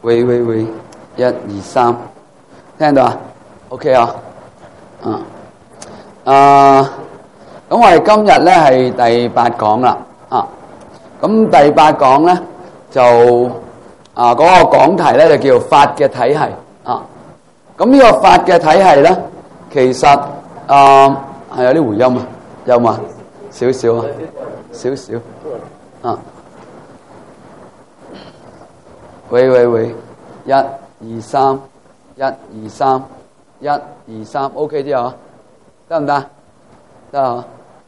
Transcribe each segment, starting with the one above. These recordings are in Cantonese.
喂，一二三，聽到啊 ？OK 啊？咁我哋今日咧係第8講啦，咁第8講咧就嗰個講題咧就叫法嘅體系咁呢個法嘅體系咧，其實係有啲回音啊，有嘛？少少啊，少少喂，一二三，OK 之後得唔得？得啊。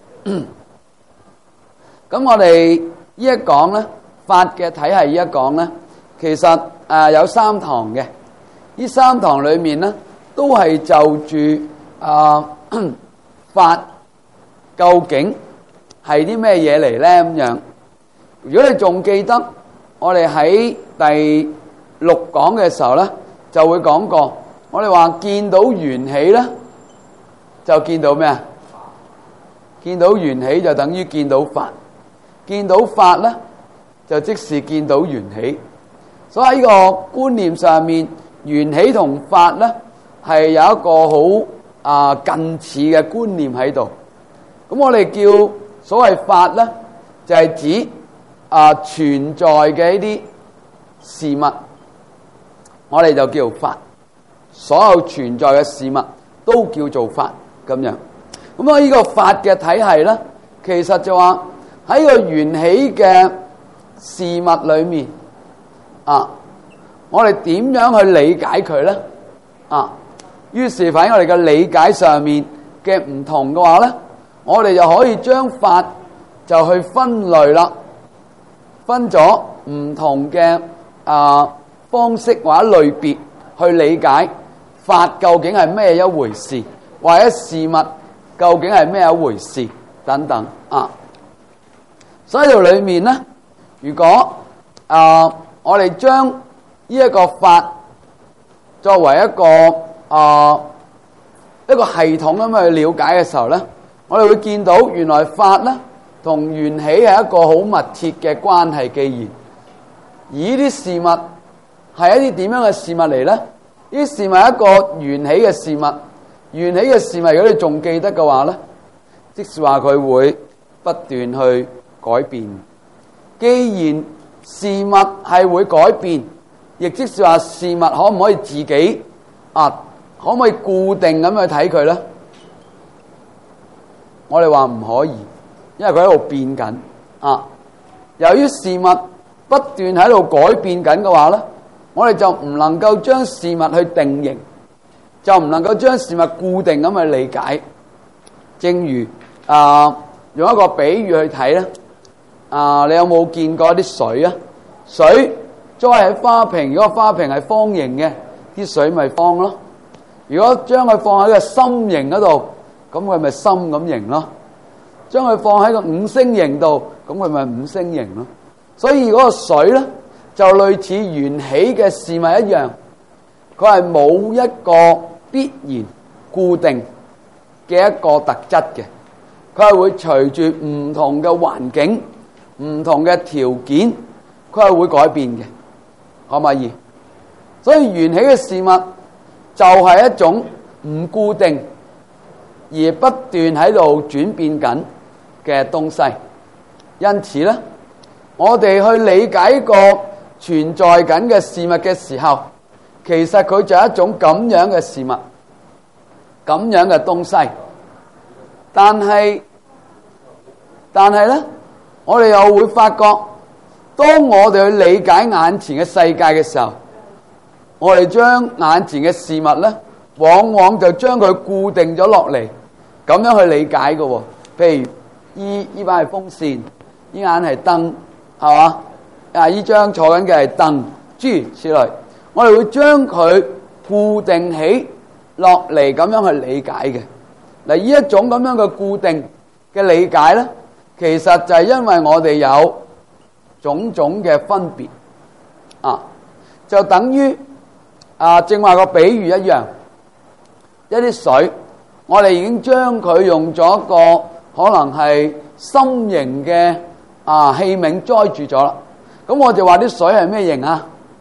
咁我哋呢一講咧，法嘅體系呢一講咧，其實有3堂嘅。呢3堂裏面咧，都係就住法究竟係啲咩嘢嚟咧咁樣。如果你仲記得，我哋喺第6講嘅時候咧，就會講過，我哋話見到緣起咧，就見到咩啊？見到緣起就等於見到法，見到法咧就即是見到緣起。所以喺呢個觀念上面，緣起同法咧係有一個好近似嘅觀念喺度。咁我哋叫所謂法咧，就係指存在嘅一啲事物，我哋就叫法。所有存在嘅事物都叫做法咁樣。咁呢個法嘅體系咧，其實就話喺個緣起嘅事物裏面我哋點樣去理解佢咧？於是喺我哋嘅理解上面嘅唔同嘅話咧，我哋就可以將法就去分類啦，分咗唔同嘅方式或者類別去理解法究竟係咩一回事，或者事物究竟係咩一回事等等所以喺度裏面咧，如果我哋將呢一個法作為一個系統咁去了解嘅時候咧，我哋會見到原來法咧同緣起係一個好密切嘅關係。既然而呢啲事物係一啲點樣嘅事物嚟咧？呢啲事物係一個緣起嘅事物，緣起嘅事物如果你仲記得嘅話咧，即是話佢會不斷去改變。既然事物係會改變，亦即是話事物可唔可以自己可唔可以固定咁去睇佢咧？我哋話唔可以，因為佢喺度變緊由於事物不斷喺度改變緊嘅話咧，我哋就唔能夠將事物去定型，就唔能夠將事物固定咁去理解。正如用一個比喻去睇咧，你有冇見過啲水啊？水栽喺花瓶，如果花瓶係方形嘅，啲水咪方咯。如果將佢放喺個心形嗰度，咁佢咪心咁形咯。將佢放喺個五星形度，咁佢咪五星形咯。所以嗰個水咧，就類似緣起嘅事物一樣，佢係冇一個必然固定嘅一個特質嘅，佢係會隨住唔同嘅環境、唔同嘅條件，佢係會改變嘅，可唔可以？所以緣起嘅事物就係一種唔固定而不斷喺度轉變緊嘅東西。因此咧，我哋去理解個存在緊嘅事物嘅時候，其實佢就係一種咁樣嘅事物，咁樣嘅東西。但係咧，我哋又會發覺，當我哋去理解眼前嘅世界嘅時候，我哋將眼前嘅事物咧，往往就將佢固定咗落嚟，咁樣去理解嘅喎。譬如呢把係風扇，呢眼係燈，係嘛？呢張坐緊嘅係燈，諸如此類。我哋會將佢固定起落嚟，咁樣去理解嘅。嗱，呢一種咁樣嘅固定嘅理解咧，其實就係因為我哋有種種嘅分別就等於正話個比喻一樣，一啲水，我哋已經將佢用咗一個可能係心形嘅器皿載住咗啦。咁我就話啲水係咩形啊？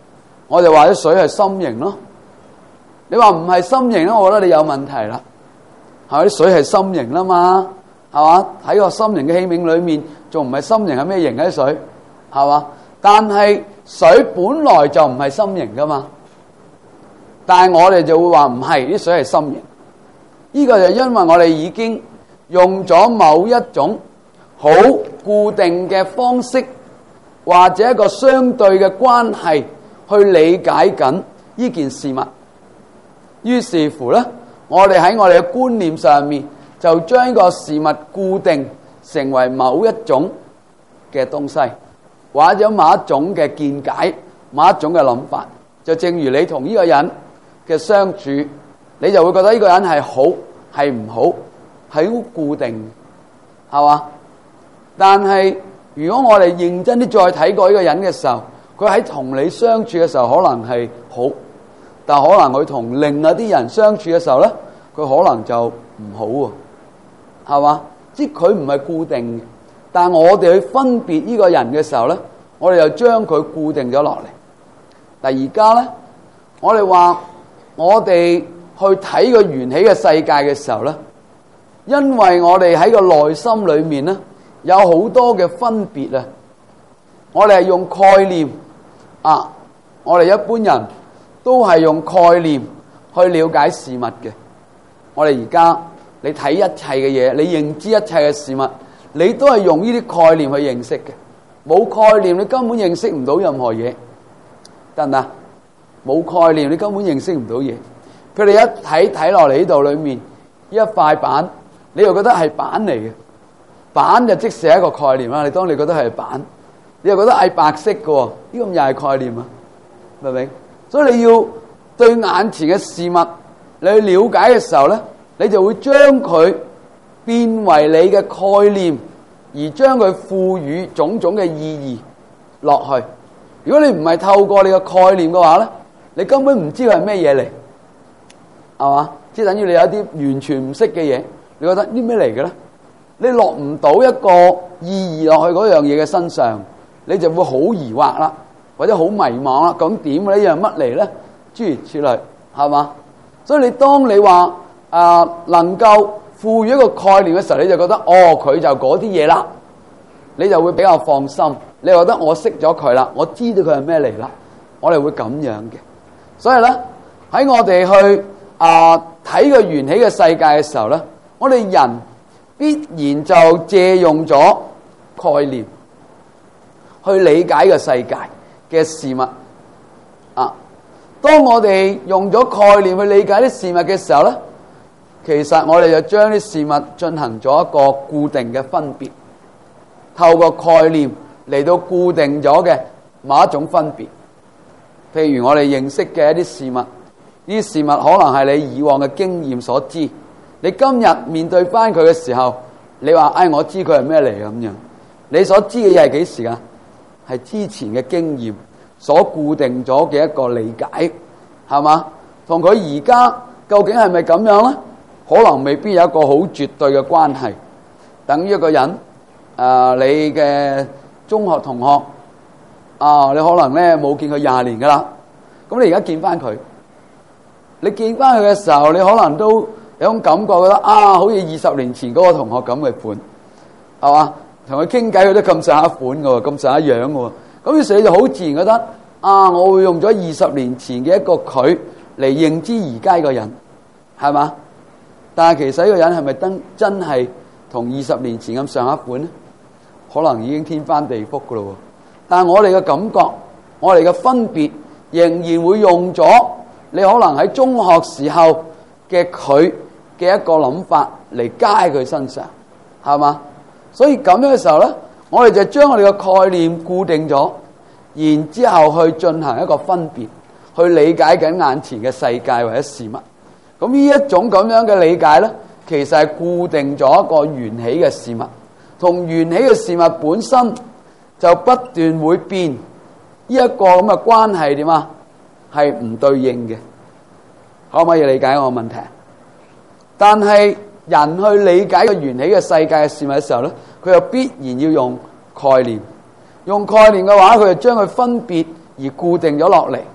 我哋話啲水係心形咯。你話唔係心形咧，我覺得你有問題啦。係咪啲水係心形啦嘛？係嘛？喺個心形嘅器皿裏面，仲唔係心形係咩形嘅水？係嘛？但係水本來就唔係心形噶嘛。但係我哋就會話唔係，啲水係心形。呢個就因為我哋已經用咗某一種好固定嘅方式，或者一個相對嘅關係去理解緊呢件事物。於是乎咧，我哋喺我哋嘅觀念上面就將呢個事物固定成為某一種嘅東西，或者某一種嘅見解，某一種嘅諗法。就正如你同呢個人嘅相處，你就會覺得呢個人係好係唔好，係好固定，係嘛？但係如果我哋認真啲再睇過呢個人嘅時候，佢喺同你相處嘅時候可能係好，但可能佢同另一啲人相處嘅時候咧，佢可能就唔好喎，係嘛？即係佢唔係固定嘅，但係我哋去分別呢個人嘅時候咧，我哋就將佢固定咗落嚟。但而家咧，我哋話我哋去睇個緣起嘅世界嘅時候咧，因為我哋喺個內心裏面咧有好多嘅分別啊，我哋係用概念啊，我哋一般人都係用概念去了解事物嘅。我哋而家你睇一切嘅嘢，你認知一切嘅事物，你都係用呢啲概念去認識嘅。冇概念你根本認識唔到任何嘢，得唔得？冇概念你根本認識唔到嘢。佢哋一睇落嚟呢度裏面呢一塊板，你又覺得係板嚟嘅，板就即係一個概念啦。你當你覺得係板，你又覺得係白色嘅，呢個又係概念啊，明唔明？所以你要對眼前嘅事物你去了解嘅時候咧，你就會將佢變為你嘅概念，而將佢賦予種種嘅意義落去。如果你唔係透過你嘅概念嘅話咧，你根本唔知佢係咩嘢嚟，係嘛？即係等於你有一啲完全唔識嘅嘢，你覺得啲咩嚟嘅咧？你落唔到一個意義落去嗰樣嘢嘅身上，你就會好疑惑啦，或者好迷茫啦。咁點呢樣乜嚟咧？諸如此類，係嘛？所以你當你話能夠賦予一個概念嘅時候，你就覺得佢就嗰啲嘢啦，你就會比較放心。你覺得我識咗佢啦，我知道佢係咩嚟啦，我哋會咁樣嘅。所以咧，喺我哋去睇個緣起嘅世界嘅時候咧，我哋人必然就借用咗概念去理解個世界嘅事物啊。當我哋用咗概念去理解啲事物嘅時候咧，其實我哋就將啲事物進行咗一個固定嘅分別，透過概念嚟到固定咗嘅某一種分別。譬如我哋認識嘅一啲事物，呢啲事物可能係你以往嘅經驗所知，你今日面對翻佢嘅時候，你話我知佢係咩嚟咁樣，你所知嘅嘢係幾時啊？係之前嘅經驗所固定咗嘅一個理解，係嘛？同佢而家究竟係咪咁樣咧？可能未必有一個好絕對嘅關係。等於一個人你嘅中學同學你可能咧冇見佢20年噶啦，咁你而家見翻佢，你見翻佢嘅時候，你可能都有種感覺，覺得好似20年前嗰個同學咁嘅款，係嘛？同佢傾偈佢都咁上下款嘅喎，咁上下樣嘅喎，咁於是你就好自然覺得我會用咗20年前嘅一個佢嚟認知而家個人，係嘛？但係其實呢個人係咪真係同20年前咁上下款咧？可能已經天翻地覆嘅咯喎。但係我哋嘅感覺，我哋嘅分別仍然會用咗你可能喺中學時候嘅佢嘅一個諗法嚟加喺佢身上，係嘛？所以咁樣嘅時候咧，我哋就將我哋嘅概念固定咗，然之後去進行一個分別，去理解緊眼前嘅世界或者事物。咁呢一種咁樣嘅理解咧，其實係固定咗一個緣起嘅事物，同緣起嘅事物本身就不斷會變。呢一個咁嘅關係點啊？係唔對應嘅。可唔可以理解我嘅問題？但係人去理解個緣起嘅世界嘅事物嘅時候咧，佢又必然要用概念。用概念嘅話，佢就將佢分別而固定咗落嚟。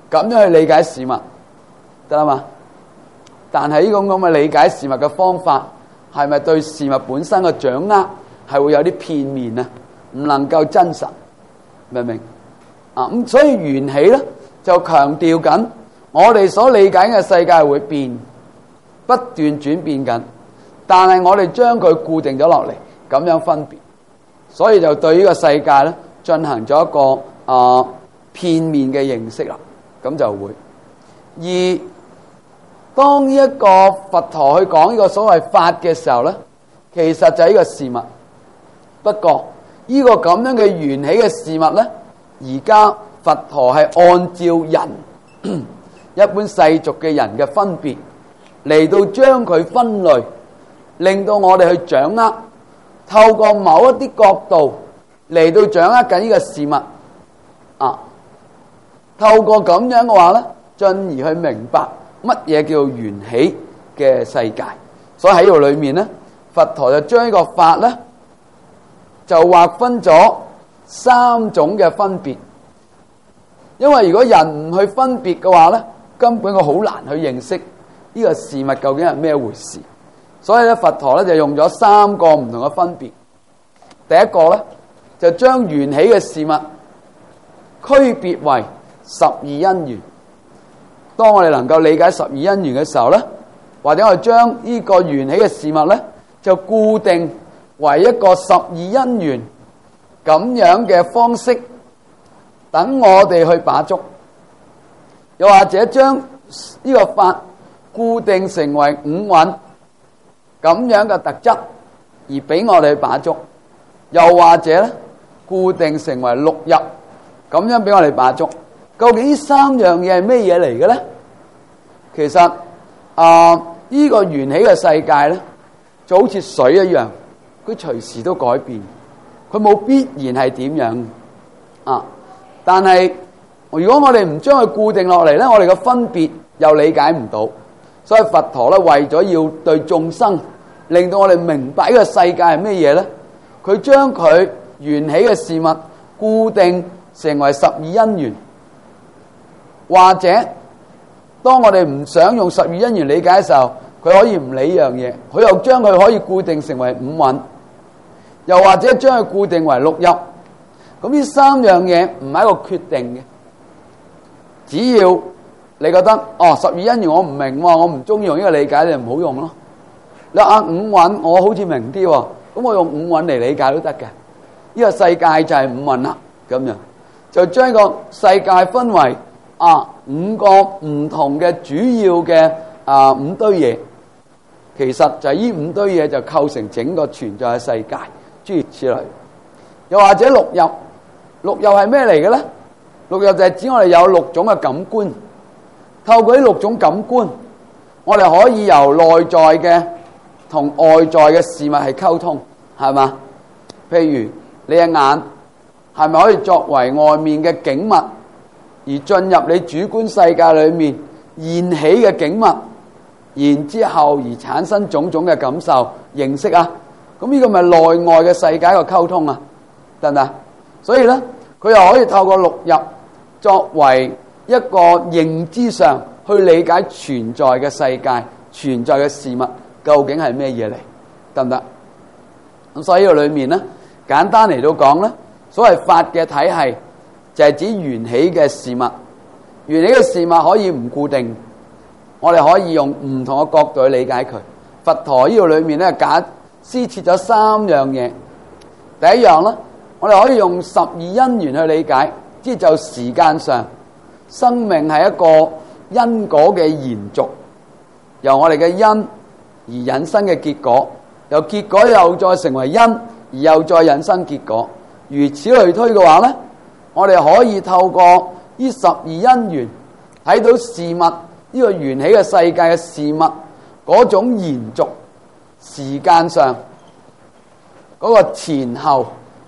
咁樣去理解事物，得啦嘛？但係呢種咁嘅理解事物嘅方法，係咪對事物本身嘅掌握係會有啲片面啊？唔能夠真實，明唔明？咁所以緣起咧就強調緊，我哋所理解嘅世界會變，不斷轉變緊，但係我哋將佢固定咗落嚟，咁樣分別，所以就對呢個世界咧進行咗一個片面嘅認識啦，咁就會。而當呢一個佛陀去講呢個所謂法嘅時候咧，其實就係呢個事物。不過呢個咁樣嘅緣起嘅事物咧，而家佛陀係按照人一般世俗嘅人嘅分別嚟到將佢分類，令到我哋去掌握，透過某一啲角度嚟到掌握緊呢個事物透過咁樣嘅話咧，進而去明白乜嘢叫緣起嘅世界。所以喺度裏面咧，佛陀就將呢個法咧就劃分咗三種嘅分別。因為如果人唔去分別嘅話咧，根本佢好難去認識呢個事物究竟係咩回事。所以咧，佛陀咧就用咗三個唔同嘅分別。第一個咧就將緣起嘅事物區別為十二因緣。當我哋能夠理解十二因緣嘅時候咧，或者我哋將呢個緣起嘅事物咧就固定為一個十二因緣咁樣嘅方式，等我哋去把捉。又或者將呢個法固定成為五蘊咁樣嘅特質，而俾我哋去把捉。又或者咧固定成為六入咁樣俾我哋把捉。究竟呢三樣嘢係咩嘢嚟嘅咧？其實呢個緣起嘅世界咧，就好似水一樣，佢隨時都改變，佢冇必然係點樣但係如果我哋唔將佢固定落嚟咧，我哋嘅分別又理解唔到。所以佛陀咧為咗要對眾生，令到我哋明白呢個世界係咩嘢咧，佢將佢緣起嘅事物固定成為十二因緣。或者當我哋唔想用十二因緣理解嘅時候，佢可以唔理呢樣嘢，佢又將佢可以固定成為五蘊，又或者將佢固定為六入。咁呢三樣嘢唔係一個決定嘅，只要你覺得十二因緣我唔明，我唔中意用呢個理解，你就唔好用咯。你話五蘊我好似明啲，咁我用五蘊嚟理解都得嘅。呢個世界就係五蘊啦，咁樣就將個世界分為五個唔同嘅主要嘅五堆嘢，其實就係呢五堆嘢就構成整個存在嘅世界，諸如此類。又或者六入，六入係咩嚟嘅咧？六入就係指我哋有六種嘅感官，透過呢六種感官，我哋可以由內在嘅同外在嘅事物係溝通，係嘛？譬如你嘅眼係咪可以作為外面嘅景物，而進入你主觀世界裏面現起嘅景物，然之後而產生種種嘅感受認識啊？咁呢個咪內外嘅世界嘅溝通啊？得唔得？所以咧，佢又可以透過六入作為一個認知上去理解存在嘅世界、存在嘅事物究竟係咩嘢嚟？得唔得？咁所以呢個裏面咧，簡單嚟到講咧，所謂法嘅體系就係指緣起嘅事物。緣起嘅事物可以唔固定，我哋可以用唔同嘅角度去理解佢。佛陀呢度裏面咧，施設咗三樣嘢。第一樣咧，我哋可以用十二因緣去理解，即係就時間上，生命係一個因果嘅延續，由我哋嘅因而引申嘅結果，由結果又再成為因，而又再引申結果，如此類推嘅話咧，我哋可以透過呢十二因緣睇到事物呢個緣起嘅世界嘅事物嗰種延續，時間上嗰個前後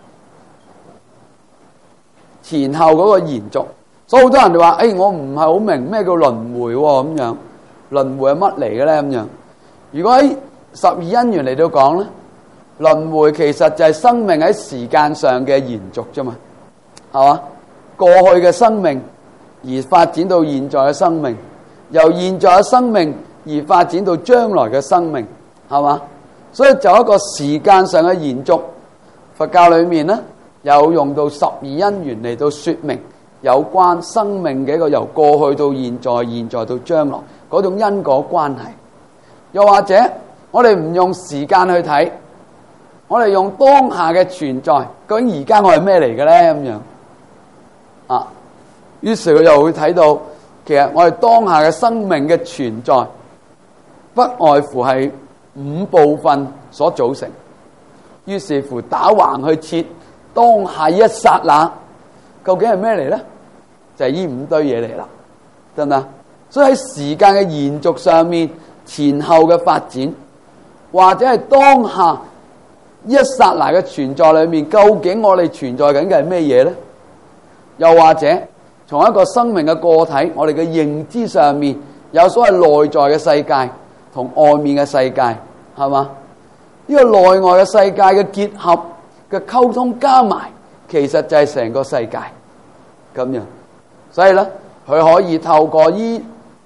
嗰個延續。所以好多人就話我唔係好明咩叫輪迴咁樣，輪迴係乜嚟嘅咧？咁樣，如果喺十二因緣嚟到講咧，輪迴其實就係生命喺時間上嘅延續啫嘛，係嘛？過去嘅生命而發展到現在嘅生命，由現在嘅生命而發展到將來嘅生命，係嘛？所以就一個時間上嘅延續。佛教裏面呢，有用到12因緣嚟到說明有關生命嘅一個由過去到現在，現在到將來嗰種因果關係。又或者我哋唔用時間去睇，我哋用當下嘅存在，究竟而家我係咩嚟嘅咧？咁樣啊，於是佢又會睇到，其實我哋當下嘅生命嘅存在，不外乎係5部分所組成。於是乎打橫去切，當下一剎那，究竟係咩嚟咧？就係呢5堆嘢嚟啦，得唔得？所以喺時間嘅延續上面，前後嘅發展，或者係當下一剎那嘅存在裏面，究竟我哋存在緊嘅係咩嘢咧？又或者從一個生命嘅個體，我哋嘅認知上面有所謂內在嘅世界同外面嘅世界，係嘛？呢個內外嘅世界嘅結合嘅溝通加埋，其實就係成個世界咁樣。所以咧，佢可以透過呢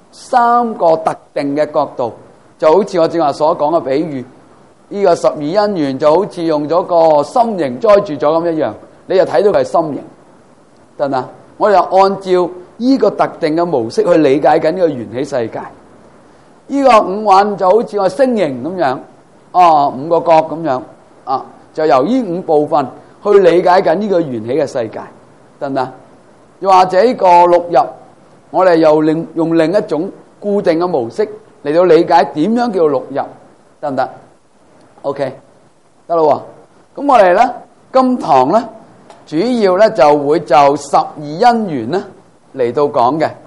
3個特定嘅角度，就好似我正話所講嘅比喻，呢個12因緣就好似用咗個心形栽住咗咁一樣，你就睇到佢係心形，得唔得？我哋就按照呢個特定嘅模式去理解緊呢個緣起世界。呢個5蘊就好似個星形咁樣。5個角咁樣啊，就由呢5部分去理解緊呢個緣起嘅世界，得唔得？又或者呢個6入，我哋又用另一種固定嘅模式嚟到理解點樣叫6入，得唔得 ？OK， 得啦。咁我哋咧今堂咧主要咧就會就12因緣咧嚟到講嘅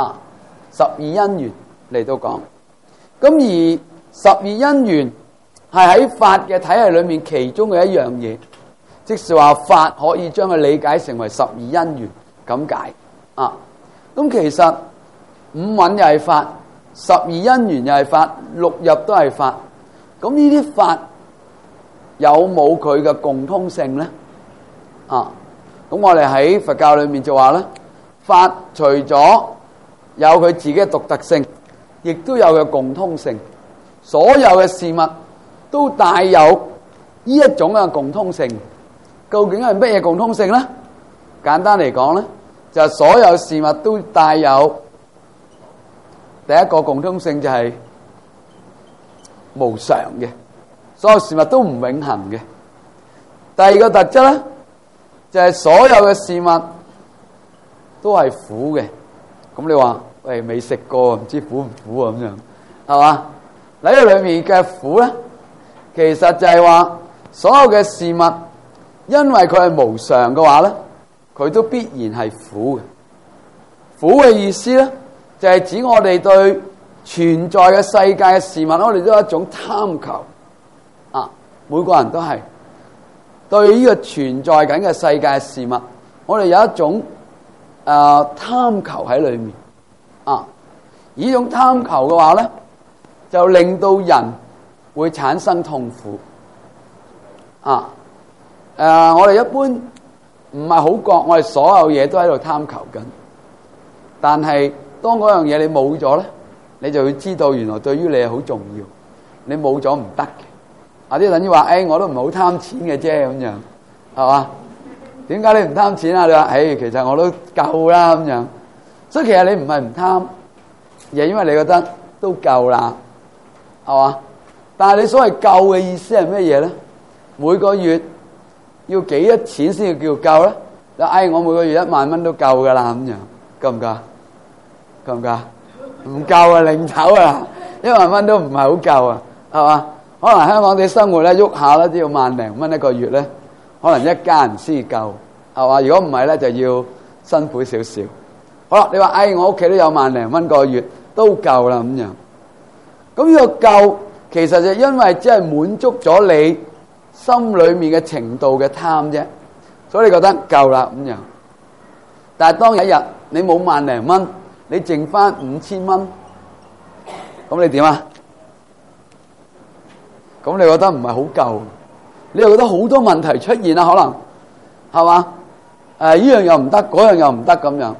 ，12因緣嚟到講。咁而12因緣係喺法嘅體系裏面其中嘅一樣嘢，即是話法可以將佢理解成為12因緣咁解啊。咁其實5蘊又係法，12因緣又係法，6入都係法。咁呢啲法有冇佢嘅共通性咧？咁我哋喺佛教裏面就話咧，法除咗有佢自己嘅獨特性，亦都有佢共通性。所有嘅事物都帶有呢一種嘅共通性，究竟係乜嘢共通性咧？簡單嚟講咧，就係所有事物都帶有第一個共通性，就係無常嘅，所有事物都唔永恆嘅。第二個特質咧，就係所有嘅事物都係苦嘅。咁你話喂，未食過，唔知苦唔苦啊？咁樣係嘛？喺呢裏面嘅苦咧，其實就係話所有嘅事物，因為佢係無常嘅話咧，佢都必然係苦嘅。苦嘅意思咧，就係指我哋對存在嘅世界嘅事物，我哋都有一種貪求啊。每個人都係對呢個存在緊嘅世界嘅事物，我哋有一種貪求喺裏面啊。而呢種貪求嘅話咧，就令到人會產生痛苦啊！我哋一般唔係好覺，我哋所有嘢都喺度貪求緊。但係當嗰樣嘢你冇咗咧，你就會知道原來對於你係好重要。你冇咗唔得嘅。啲等於話，我都唔係好貪錢嘅啫，咁樣係嘛？點解你唔貪錢啊？你話，其實我都夠啦咁樣。所以其實你唔係唔貪，而係因為你覺得都夠啦。係嘛？但係你所謂夠嘅意思係咩嘢咧？每個月要幾多錢先叫夠咧？我每個月1萬蚊都夠噶啦，咁樣夠唔夠？夠唔夠？唔夠啊，擰頭啊！1萬蚊都唔係好夠啊，係嘛？可能香港啲生活咧喐下咧都要1萬零蚊一個月咧，可能一家人先夠，係嘛？如果唔係咧，就要辛苦少少。好啦，你話我屋企都有1萬零蚊個月都夠啦，咁樣。咁呢個夠，其實就因為只係滿足咗你心裏面嘅程度嘅貪啫，所以你覺得夠啦咁樣。但係當有一日你冇1萬零蚊，你剩翻5000蚊，咁你點啊？咁你覺得唔係好夠，你又覺得好多問題出現啦，可能係嘛？呢樣又唔得，嗰樣又唔得咁樣。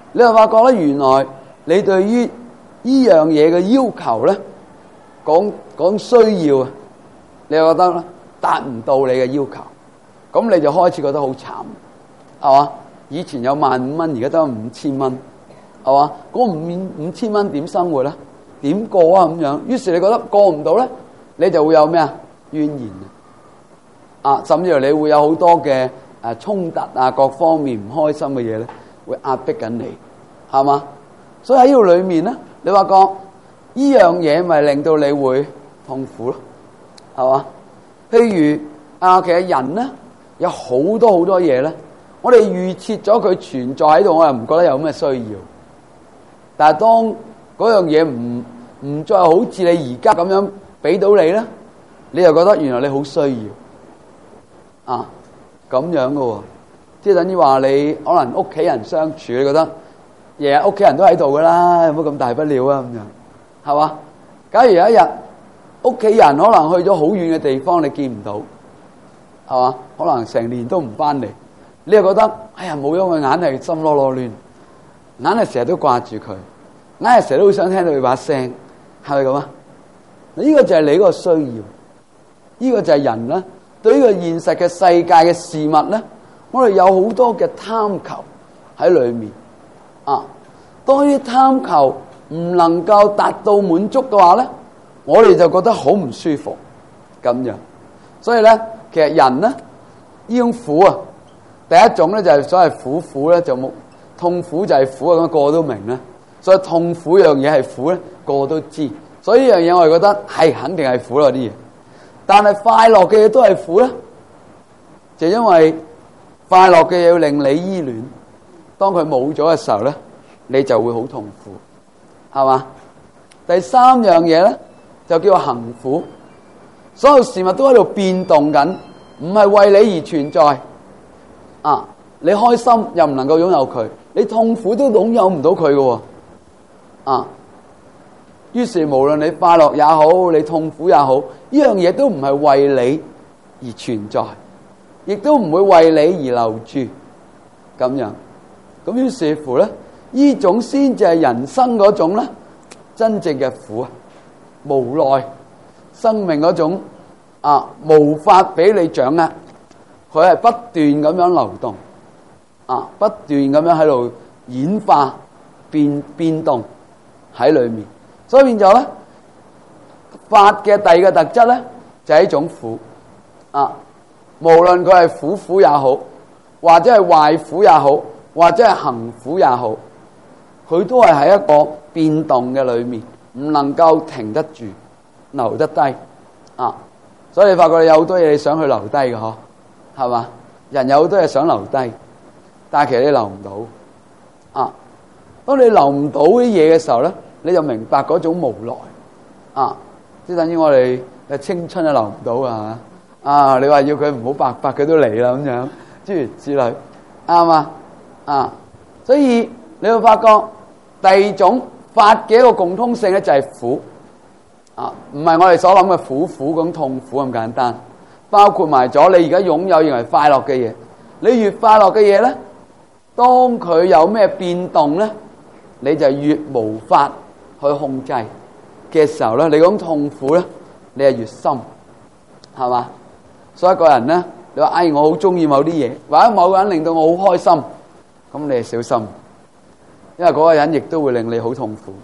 你就發覺咧，原來你對於呢樣嘢嘅要求咧，講需要啊，你又覺得咧達唔到你嘅要求，咁你就開始覺得好慘，係嘛？以前有15,000蚊，而家得5000蚊，係嘛？嗰5000蚊點生活咧？點過啊？咁樣，於是你覺得過唔到咧，你就會有咩啊？怨言啊，甚至乎你會有好多嘅衝突啊，各方面唔開心嘅嘢咧，會壓迫緊你，係嘛？所以喺呢個裏面咧，你話講呢樣嘢咪令到你會痛苦咯，係嘛？譬如其實人咧有好多嘢咧，我哋預設咗佢存在喺度，我又唔覺得有咩需要。但係當嗰樣嘢唔再好似你而家咁樣俾到你咧，你又覺得原來你好需要啊，咁樣噶喎，即係等於話你可能屋企人相處，你覺得日日屋企人都喺度噶啦，有冇咁大不了啊？咁樣係嘛？假如有一日屋企人可能去咗好遠嘅地方，你見唔到，係嘛？可能成年都唔翻嚟，你又覺得哎呀冇咗佢，硬係心囉囉亂，硬係成日都掛住佢，硬係成日都好想聽到佢把聲，係咪咁啊？呢個就係你嗰個需要，呢個就係人咧對呢個現實嘅世界嘅事物咧，我哋有好多嘅貪求喺裏面啊。當呢啲貪求唔能夠達到滿足嘅話咧，我哋就覺得好唔舒服咁樣。所以咧，其實人咧呢種苦啊，第一種咧就係所謂苦咧就冇，痛苦就係苦啊，咁個個都明啦。所以痛苦樣嘢係苦咧，個個都知。所以呢樣嘢我哋覺得係肯定係苦咯啲嘢。但係快樂嘅嘢都係苦咧，就因為快樂嘅嘢要令你依戀，當佢冇咗嘅時候咧，你就會好痛苦，係嘛？第三樣嘢咧就叫做行苦，所有事物都喺度變動緊，唔係為你而存在啊！你開心又唔能夠擁有佢，你痛苦都擁有唔到佢嘅啊！於是無論你快樂也好，你痛苦也好，呢樣嘢都唔係為你而存在，亦都唔會為你而留住咁樣。咁於是乎咧，呢種先至係人生嗰種咧真正嘅苦啊，無奈生命嗰種無法俾你掌握，佢係不斷咁樣流動不斷咁樣喺度演化變動喺裏面。所以變咗咧，法嘅第二個特質咧就係一種苦無論佢係苦也好，或者係壞苦也好，或者係行苦也好，佢都係喺一個變動嘅裏面，唔能夠停得住，留得低所以你發覺你有好多嘢你想去留低嘅嗬，係嘛？人有好多嘢想留低，但係其實你留唔到當你留唔到啲嘢嘅時候咧，你就明白嗰種無奈即係等於我哋嘅青春都留唔到你話要佢唔好白髮，佢都嚟啦咁樣，諸如此類，啱所以你會發覺第二種法嘅一個共通性咧就係苦唔係我哋所諗嘅苦咁痛苦咁簡單，包括埋咗你而家擁有認為快樂嘅嘢，你越快樂嘅嘢咧，當佢有咩變動咧，你就越無法去控制嘅時候咧，你嗰種痛苦咧，你係越深，係嘛？所以一個人咧，你話我好中意某啲嘢，或者某個人令到我好開心，咁你係小心，因為嗰個人亦都會令你好痛苦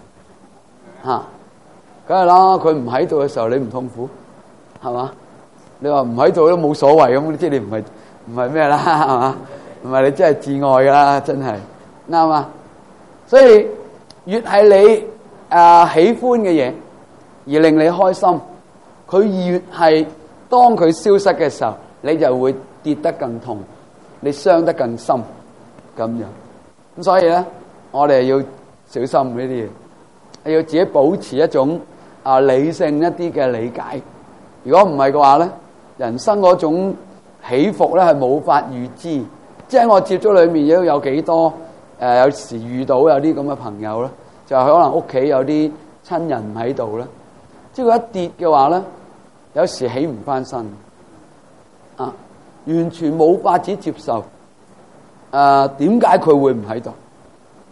梗係啦，佢唔喺度嘅時候，你唔痛苦，係嘛？你話唔喺度都冇所謂咁，即係你唔係咩啦，係嘛？唔係你真係至愛噶啦，真係啱啊！所以越係你喜歡嘅嘢而令你開心，佢越係當佢消失嘅時候，你就會跌得更痛，你傷得更深咁樣。咁所以咧，我哋要小心呢啲嘢，要自己保持一種理性一啲嘅理解。如果唔係嘅話咧，人生嗰種起伏咧係冇法預知。即係我接觸裏面都有幾多有時遇到有啲咁嘅朋友咧，就係可能屋企有啲親人唔喺度咧，即係佢一跌嘅話咧，有時起唔翻身完全冇法子接受點解佢會唔喺度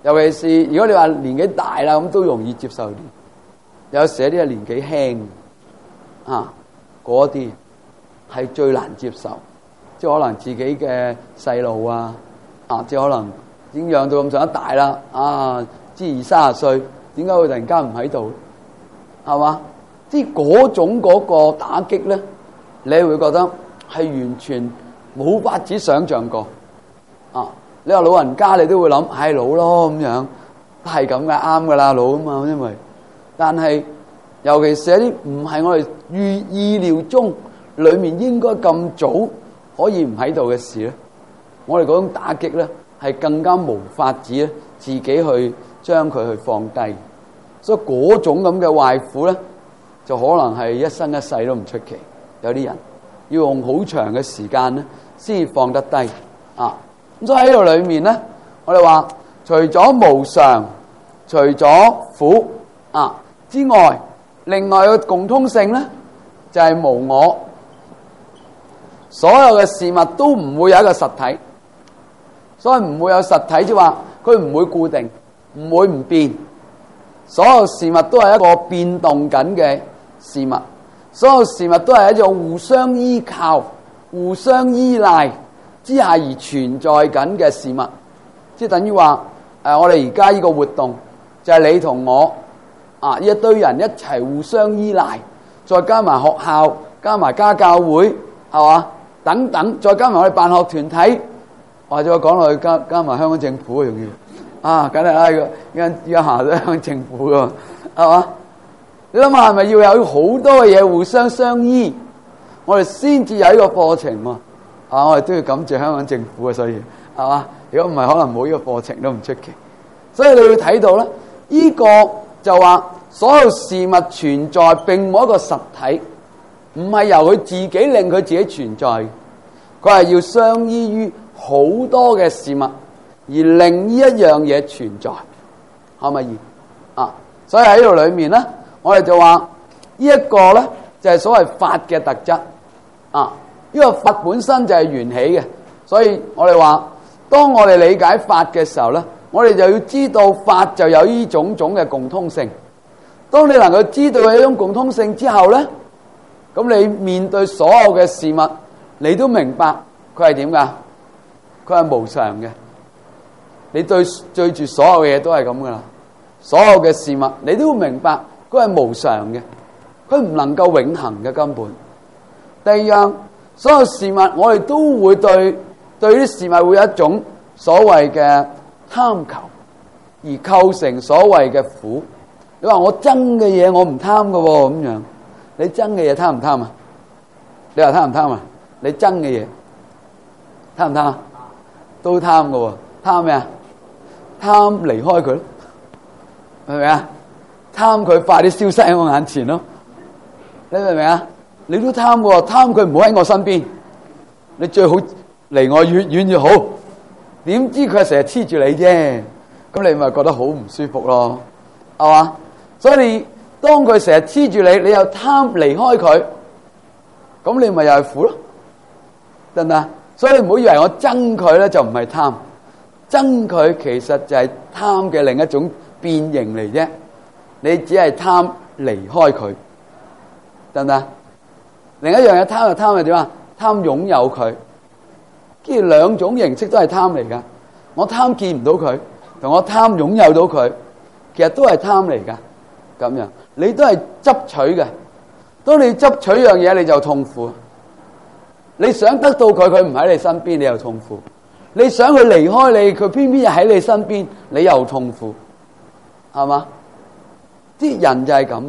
尤其是如果你話年紀大啦，咁都容易接受啲。有時有啲係年紀輕啊，嗰啲係最難接受，即係可能自己嘅細路啊，即係可能已經養到咁上下大啦，即係20-30歲，點解會突然間唔喺度？係嘛？即係嗰種嗰個打擊咧，你會覺得係完全冇法子想像過。你話老人家你都會諗，係老咯咁樣，都係咁嘅，啱噶啦，老啊嘛，因為，但係尤其是一啲唔係我哋意料中裏面應該咁早可以唔喺度嘅事咧，我哋嗰種打擊咧係更加無法子咧自己去將佢去放低，所以嗰種咁嘅壞苦咧，就可能係一生一世都唔出奇。有啲人要用好長嘅時間咧先放得低咁所以喺度裏面咧，我哋話除咗無常、除咗苦之外，另外嘅共通性咧就係無我。所有嘅事物都唔會有一個實體，所以唔會有實體，即係話佢唔會固定，唔會唔變。所有事物都係一個變動緊嘅事物，所有事物都係一種互相依靠、互相依賴之下而存在緊嘅事物，即係等於話我哋而家呢個活動就係你同我呢一堆人一齊互相依賴，再加埋學校，加埋家教會，係嘛？等等，再加埋我哋辦學團體，或者我講落去加埋香港政府容易梗係啦，依家下咗香港政府㗎，係嘛？你諗下係咪要有好多嘅嘢互相相依，我哋先至有呢個課程喎？我哋都要感謝香港政府，所以係嘛？如果唔係，可能冇呢個課程都唔出奇。所以你會睇到咧，呢個就話所有事物存在並冇一個實體，唔係由佢自己令佢自己存在，佢係要相依於好多嘅事物而令呢一樣嘢存在，可唔可以？所以喺度裏面咧，我哋就話呢一個咧就係所謂法嘅特質呢個法本身就係緣起嘅，所以我哋話，當我哋理解法嘅時候咧，我哋就要知道法就有呢種種嘅共通性。當你能夠知道有一種共通性之後咧，咁你面對所有嘅事物，你都明白佢係點㗎？佢係無常嘅。你對住所有嘅嘢都係咁噶啦，所有嘅事物你都會明白佢係無常嘅，佢唔能夠永恆嘅根本。第二樣，所有事物我哋都會對啲事物會有一種所謂嘅貪求，而構成所謂嘅苦。你話我憎嘅嘢我唔貪㗎喎，咁樣你憎嘅嘢貪唔貪啊？你話貪唔貪啊？你憎嘅嘢貪唔貪啊？都貪㗎喎，貪咩啊？貪離開佢咯，明唔明啊？貪佢快啲消失喺我眼前咯，你明唔明啊？你都貪喎，貪佢唔好喺我身邊，你最好離我越遠越好。點知佢成日黐住你啫，咁你咪覺得好唔舒服咯，係嘛？所以你當佢成日黐住你，你又貪離開佢，咁你咪又係苦咯，得唔得？所以你唔好以為我憎佢咧就唔係貪，憎佢其實就係貪嘅另一種變形嚟啫。你只係貪離開佢，得唔得？另一樣嘢貪就貪係點啊？貪擁有佢，跟住兩種形式都係貪嚟噶。我貪見唔到佢，同我貪擁有到佢，其實都係貪嚟噶。咁樣你都係執取嘅。當你執取樣嘢，你就痛苦。你想得到佢，佢唔喺你身邊，你又痛苦。你想佢離開你，佢偏偏又喺你身邊，你又痛苦，係嘛？啲人就係咁，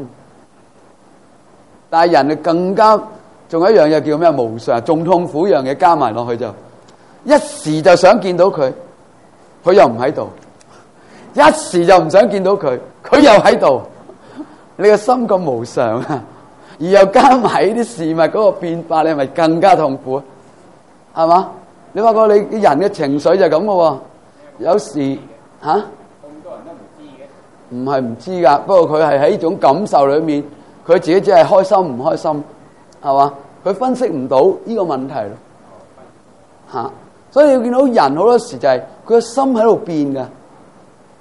但係人就更加，仲有一樣嘢叫咩？無常，仲痛苦一樣嘢加埋落去就，一時就想見到佢，佢又唔喺度；一時就唔想見到佢，佢又喺度。你個心咁無常啊，而又加埋呢啲事物嗰個變化，你係咪更加痛苦啊？係嘛？你發覺你人嘅情緒就係咁嘅喎，有時嚇。咁多人都唔知嘅。唔係唔知㗎，不過佢係喺呢種感受裏面，佢自己只係開心唔開心，係嘛？佢分析唔到呢個問題咯，嚇。所以你要見到人好多時就係佢個心喺度變㗎，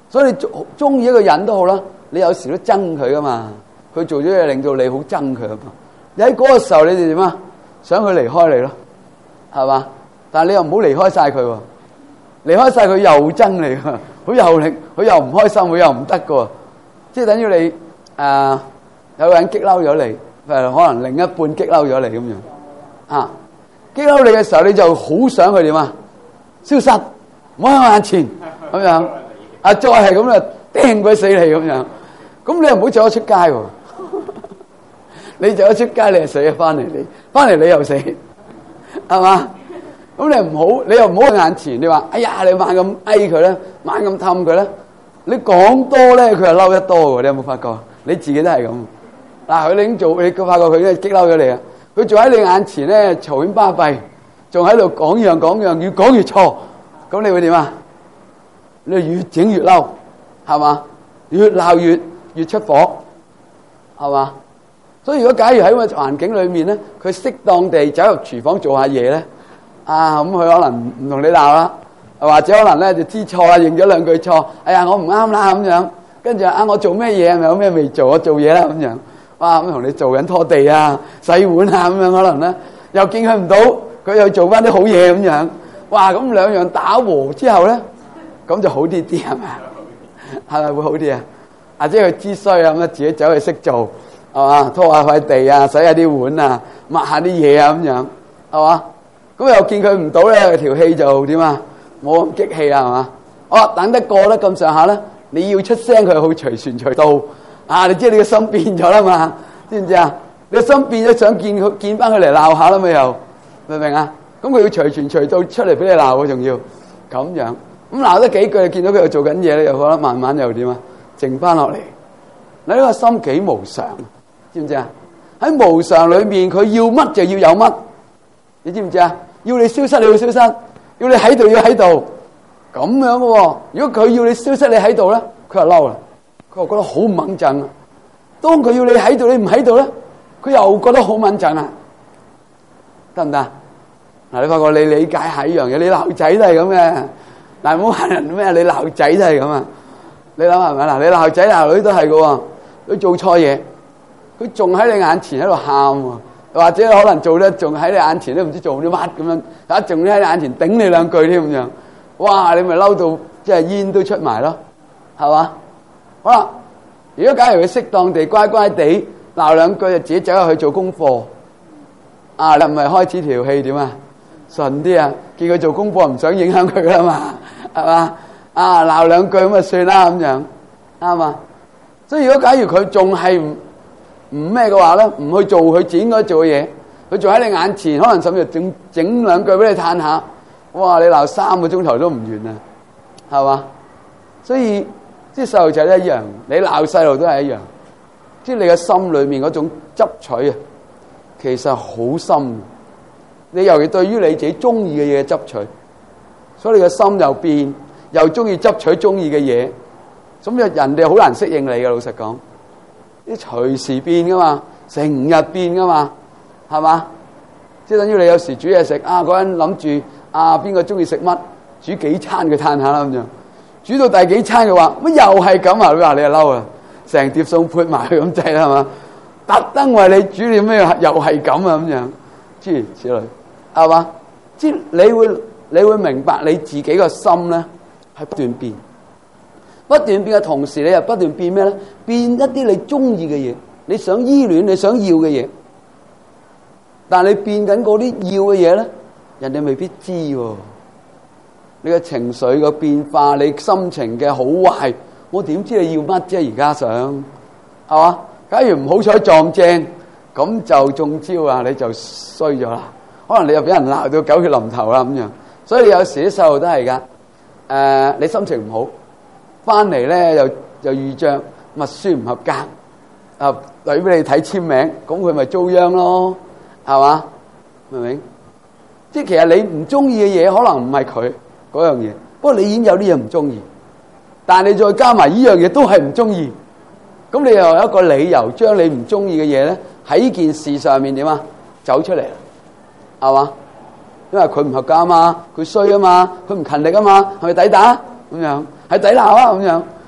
所以你中意一個人都好啦，你有時都憎佢噶嘛。佢做咗嘢令到你好憎佢啊嘛。你喺嗰個時候你哋點啊？想佢離開你咯，係嘛？但係你又唔好離開晒佢喎，離開晒佢又憎你喎，佢又唔開心，佢又唔得噶喎。即係等於你有個人激嬲咗你，可能另一半激嬲咗你咁樣啊。激嬲你嘅時候，你就好想佢點啊？消失，唔好喺我眼前咁樣啊！再係咁啊，釘鬼死你咁樣。咁你又唔好走咗出街喎。你走咗出街，你就死啊！翻嚟你又死，係嘛？咁你又唔好喺眼前。你話哎呀，你猛咁佢咧，猛咁氹佢咧，你講多咧，佢又嬲得多喎。你有冇發覺？你自己都係咁。嗱，佢已經做，你發覺佢咧激嬲咗你啊！佢仲喺你眼前咧嘈喧巴閉，仲喺度講樣，越講越錯。咁你會點啊？你越整越嬲，係嘛？越鬧越出火，係嘛？所以如果假如喺個環境裏面咧，佢適當地走入廚房做下嘢咧，咁佢可能唔同你鬧啦，或者可能咧就知錯啦，認咗兩句錯，哎呀我唔啱啦咁樣，跟住我做咩嘢，咪有咩未做，我做嘢啦咁樣，哇咁同你做緊拖地啊、洗碗啊咁樣，可能咧又見佢唔到，佢又做翻啲好嘢咁樣，哇咁兩樣打和之後咧，咁就好啲係咪？係咪會好啲啊？或者佢知衰啊咁啊，自己走去識做。係嘛？拖下塊地啊，洗下啲碗啊，抹下啲嘢啊，咁樣係嘛？咁又見佢唔到咧，條氣就點啊？冇咁激氣啊，係嘛？等得過咧咁上下咧，你要出聲，佢好隨傳隨到啊！你知你個心變咗啦嘛？知唔知啊？你個心變咗，想見翻佢嚟鬧下啦嘛？又明唔明啊？咁佢要隨傳隨到出嚟俾你鬧喎，仲要咁樣咁鬧得幾句，你見到佢又做緊嘢咧，又覺得慢慢又點啊？靜翻落嚟，你呢個心幾無常。知唔知啊？喺無常裏面，佢要乜就要有乜，你知唔知啊？要你消失，你要消失；要你喺度，要喺度，咁樣嘅喎。如果佢要你消失，你喺度咧，佢就嬲啦，佢又覺得好唔穩陣啊。當佢要你喺度，你唔喺度咧，佢又覺得好穩陣啊。得唔得？嗱，你發覺你理解下一樣嘢，你鬧仔都係咁嘅。嗱，唔好話人咩，你鬧仔都係咁啊。你諗下係咪嗱？你鬧仔鬧女都係嘅喎，佢做錯嘢。佢仲喺你眼前喺度喊喎，或者可能做咧，仲喺你眼前都唔知做啲乜咁樣，仲喺你眼前頂你兩句添咁樣，哇！你咪嬲到即係煙都出埋咯，係嘛？好啦，如果假如佢適當地乖乖地鬧兩句，就自己走入去做功課，你唔係開始條氣點啊？順啲啊！見佢做功課唔想影響佢啦嘛，係嘛？鬧兩句咁啊算啦咁樣，啱嘛？所以如果假如佢仲係唔咩嘅話咧，唔去做佢自己應該做嘅嘢，佢仲喺你眼前，可能甚至整兩句俾你嘆下，哇！你鬧3個鐘頭都唔完啊，係嘛？所以即係細路仔都一樣，你鬧細路都係一樣，即係你嘅心裏面嗰種執取啊，其實好深。你尤其對於你自己中意嘅嘢執取，所以你嘅心又變，又中意執取中意嘅嘢，咁就人哋好難適應你嘅。老實講。啲隨時變噶嘛，成日變噶嘛，係嘛？即係等於你有時煮嘢食嗰人諗住邊個中意食乜，煮幾餐佢嘆下啦咁樣，煮到第幾餐嘅話乜又係咁啊？你話你就嬲啦，成碟餸潑埋去咁滯啦，係嘛？特登為你煮啲咩又係咁啊咁樣，諸如此類，係嘛？即係你會明白你自己個心咧係不斷變。不斷變嘅同時，你又不斷變咩咧？變一啲你中意嘅嘢，你想依戀、你想要嘅嘢。但係你變緊嗰啲要嘅嘢咧，人哋未必知喎。你嘅情緒嘅變化，你心情嘅好壞，我點知你要乜啫？而家想係嘛？假如唔好彩撞正，咁就中招啊！你就衰咗啦。可能你又俾人鬧到狗血淋頭啦咁樣。所以有時啲細路都係噶，你心情唔好。翻嚟咧又預著默書唔合格，舉俾你睇簽名，咁佢咪遭殃咯，係嘛？明唔明？即係其實你唔中意嘅嘢，可能唔係佢嗰樣嘢，不過你已經有啲嘢唔中意，但係你再加埋呢樣嘢都係唔中意，咁你又有一個理由將你唔中意嘅嘢咧喺呢件事上面點啊走出嚟，係嘛？因為佢唔合格啊嘛，佢衰啊嘛，佢唔勤力啊嘛，係咪抵打咁樣？係抵鬧啊咁樣，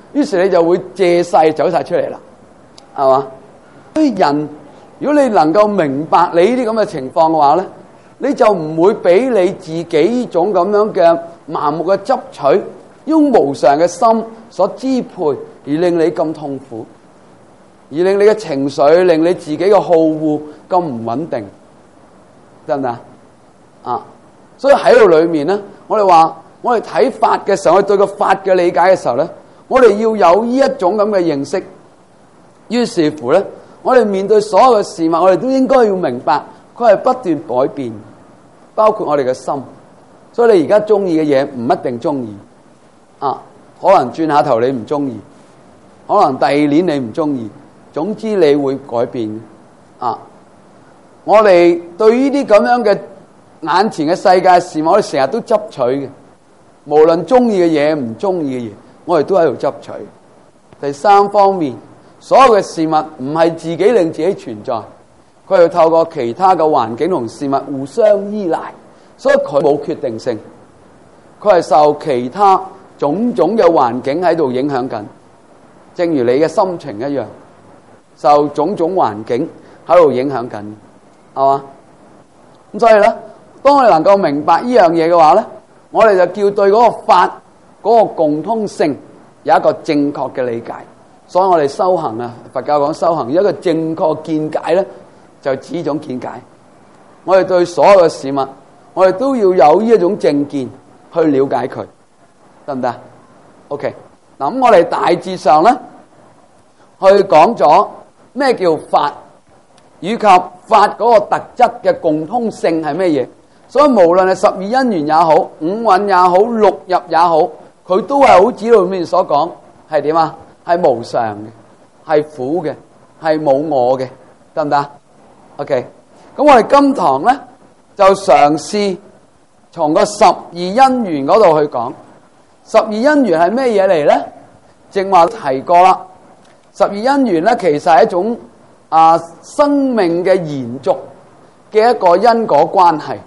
於是你就會借勢走晒出嚟啦，係嘛？所以人，如果你能夠明白你呢啲咁嘅情況嘅話咧，你就唔會俾你自己呢種咁樣嘅盲目嘅執取，用無常嘅心所支配，而令你咁痛苦，而令你嘅情緒，令你自己嘅好惡咁唔穩定，得唔得啊？所以喺度裏面咧，我哋話我哋睇法嘅時候，我哋對個法嘅理解嘅時候咧，我哋要有呢一種咁嘅認識。於是乎咧，我哋面對所有嘅事物，我哋都應該要明白，佢係不斷改變，包括我哋嘅心。所以你而家中意嘅嘢唔一定中意，啊，可能轉下頭你唔中意，可能第二年你唔中意，總之你會改變。啊，我哋對呢啲咁樣嘅眼前嘅世界事物，我哋成日都執取嘅，無論中意嘅嘢唔中意嘅嘢，我哋都喺度執取。第三方面，所有嘅事物唔係自己令自己存在，佢係透過其他嘅環境同事物互相依賴，所以佢冇決定性，佢係受其他種種嘅環境喺度影響緊，正如你嘅心情一樣，受種種環境喺度影響緊，係嘛？咁所以咧，當我哋能夠明白呢樣嘢嘅話咧，我哋就叫對嗰個法嗰個共通性有一個正確嘅理解。所以我哋修行啊，佛教講修行，一個正確見解咧，就指呢種見解。我哋對所有嘅事物，我哋都要有呢一種正見去了解佢，得唔得 ？OK， 嗱咁我哋大致上咧，去講咗咩叫法，以及法嗰個特質嘅共通性係咩嘢。所以無論係十二因緣也好，五蘊也好，六入也好，佢都係好似裏面所講係點啊？係無常嘅，係苦嘅，係冇我嘅，得唔得 ？OK， 咁我哋今堂咧就嘗試從個十二因緣嗰度去講。十二因緣係咩嘢嚟咧？正話提過啦。十二因緣咧，其實係一種生命嘅延續嘅一個因果關係。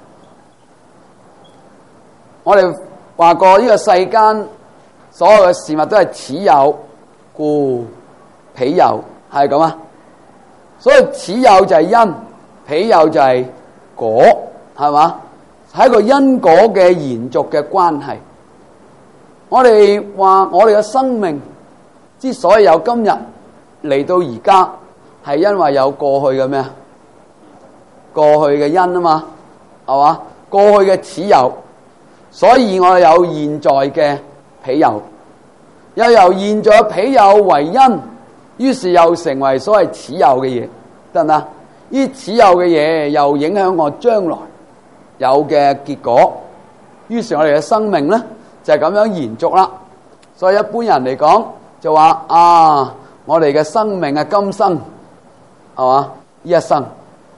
我哋話過呢個世間所有嘅事物都係此有故彼有，係咁啊。所以此有就係因，彼有就係果，係嘛？係一個因果嘅延續嘅關係。我哋話我哋嘅生命之所以有今日嚟到而家，係因為有過去嘅咩啊？過去嘅因啊嘛，係嘛？過去嘅此有，所以我哋有現在嘅彼有，又由現在嘅彼有為因，於是又成為所謂此有嘅嘢，得唔得？呢此有嘅嘢又影響我將來有嘅結果，於是我哋嘅生命咧就係咁樣延續啦。所以一般人嚟講就話我哋嘅生命係今生，係嘛？呢一生。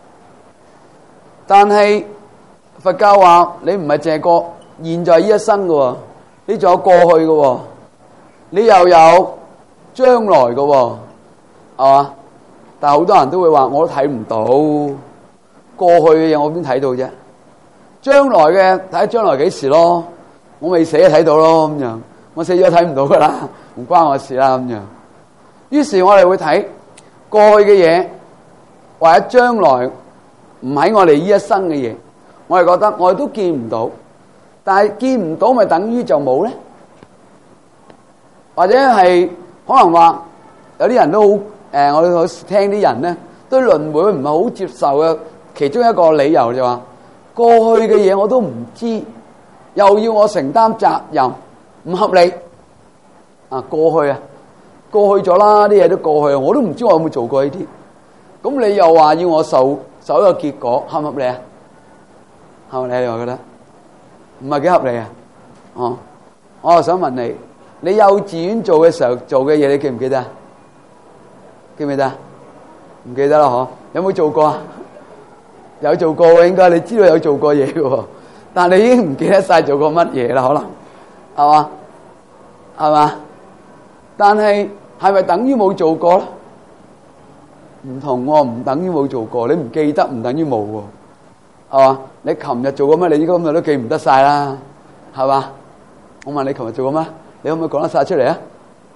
但係佛教話你唔係淨係過現在呢一生嘅，你仲有過去嘅，你又有將來嘅，係嘛？但係好多人都會話我都睇唔到過去嘅嘢，我邊睇到啫？將來嘅睇下將來幾時咯？我未死就睇到咯，咁樣我死咗睇唔到噶啦，唔關我事啦，咁樣。於是我哋會睇過去嘅嘢，或者將來唔喺我哋呢一生嘅嘢，我哋覺得我哋都見唔到，但係見唔到咪等於就冇咧？或者係可能話有啲人都好我哋聽啲人咧對輪迴唔係好接受嘅其中一個理由就話過去嘅嘢我都唔知，又要我承擔責任，唔合理啊！過去過去咗啦，啲嘢都過去，我都唔知我有冇做過呢啲。咁你又話要我受一個結果，合唔合理啊？合唔合理？我覺得唔係幾合理啊！我又想問你，你幼稚園做嘅時候做嘅嘢，你記唔記得？記唔記得？唔記得啦，嗬？有冇做過啊？有做過嘅，應該你知道有做過嘢嘅，但係你已經唔記得晒做過乜嘢啦，可能係嘛？係嘛？但係係咪等於冇做過咧？唔同喎，唔等於冇做過。你唔記得唔等於冇喎，係嘛？你琴日做過乜？你今日都記唔得晒啦，係嘛？我問你琴日做過乜？你可唔可以講得晒出嚟啊？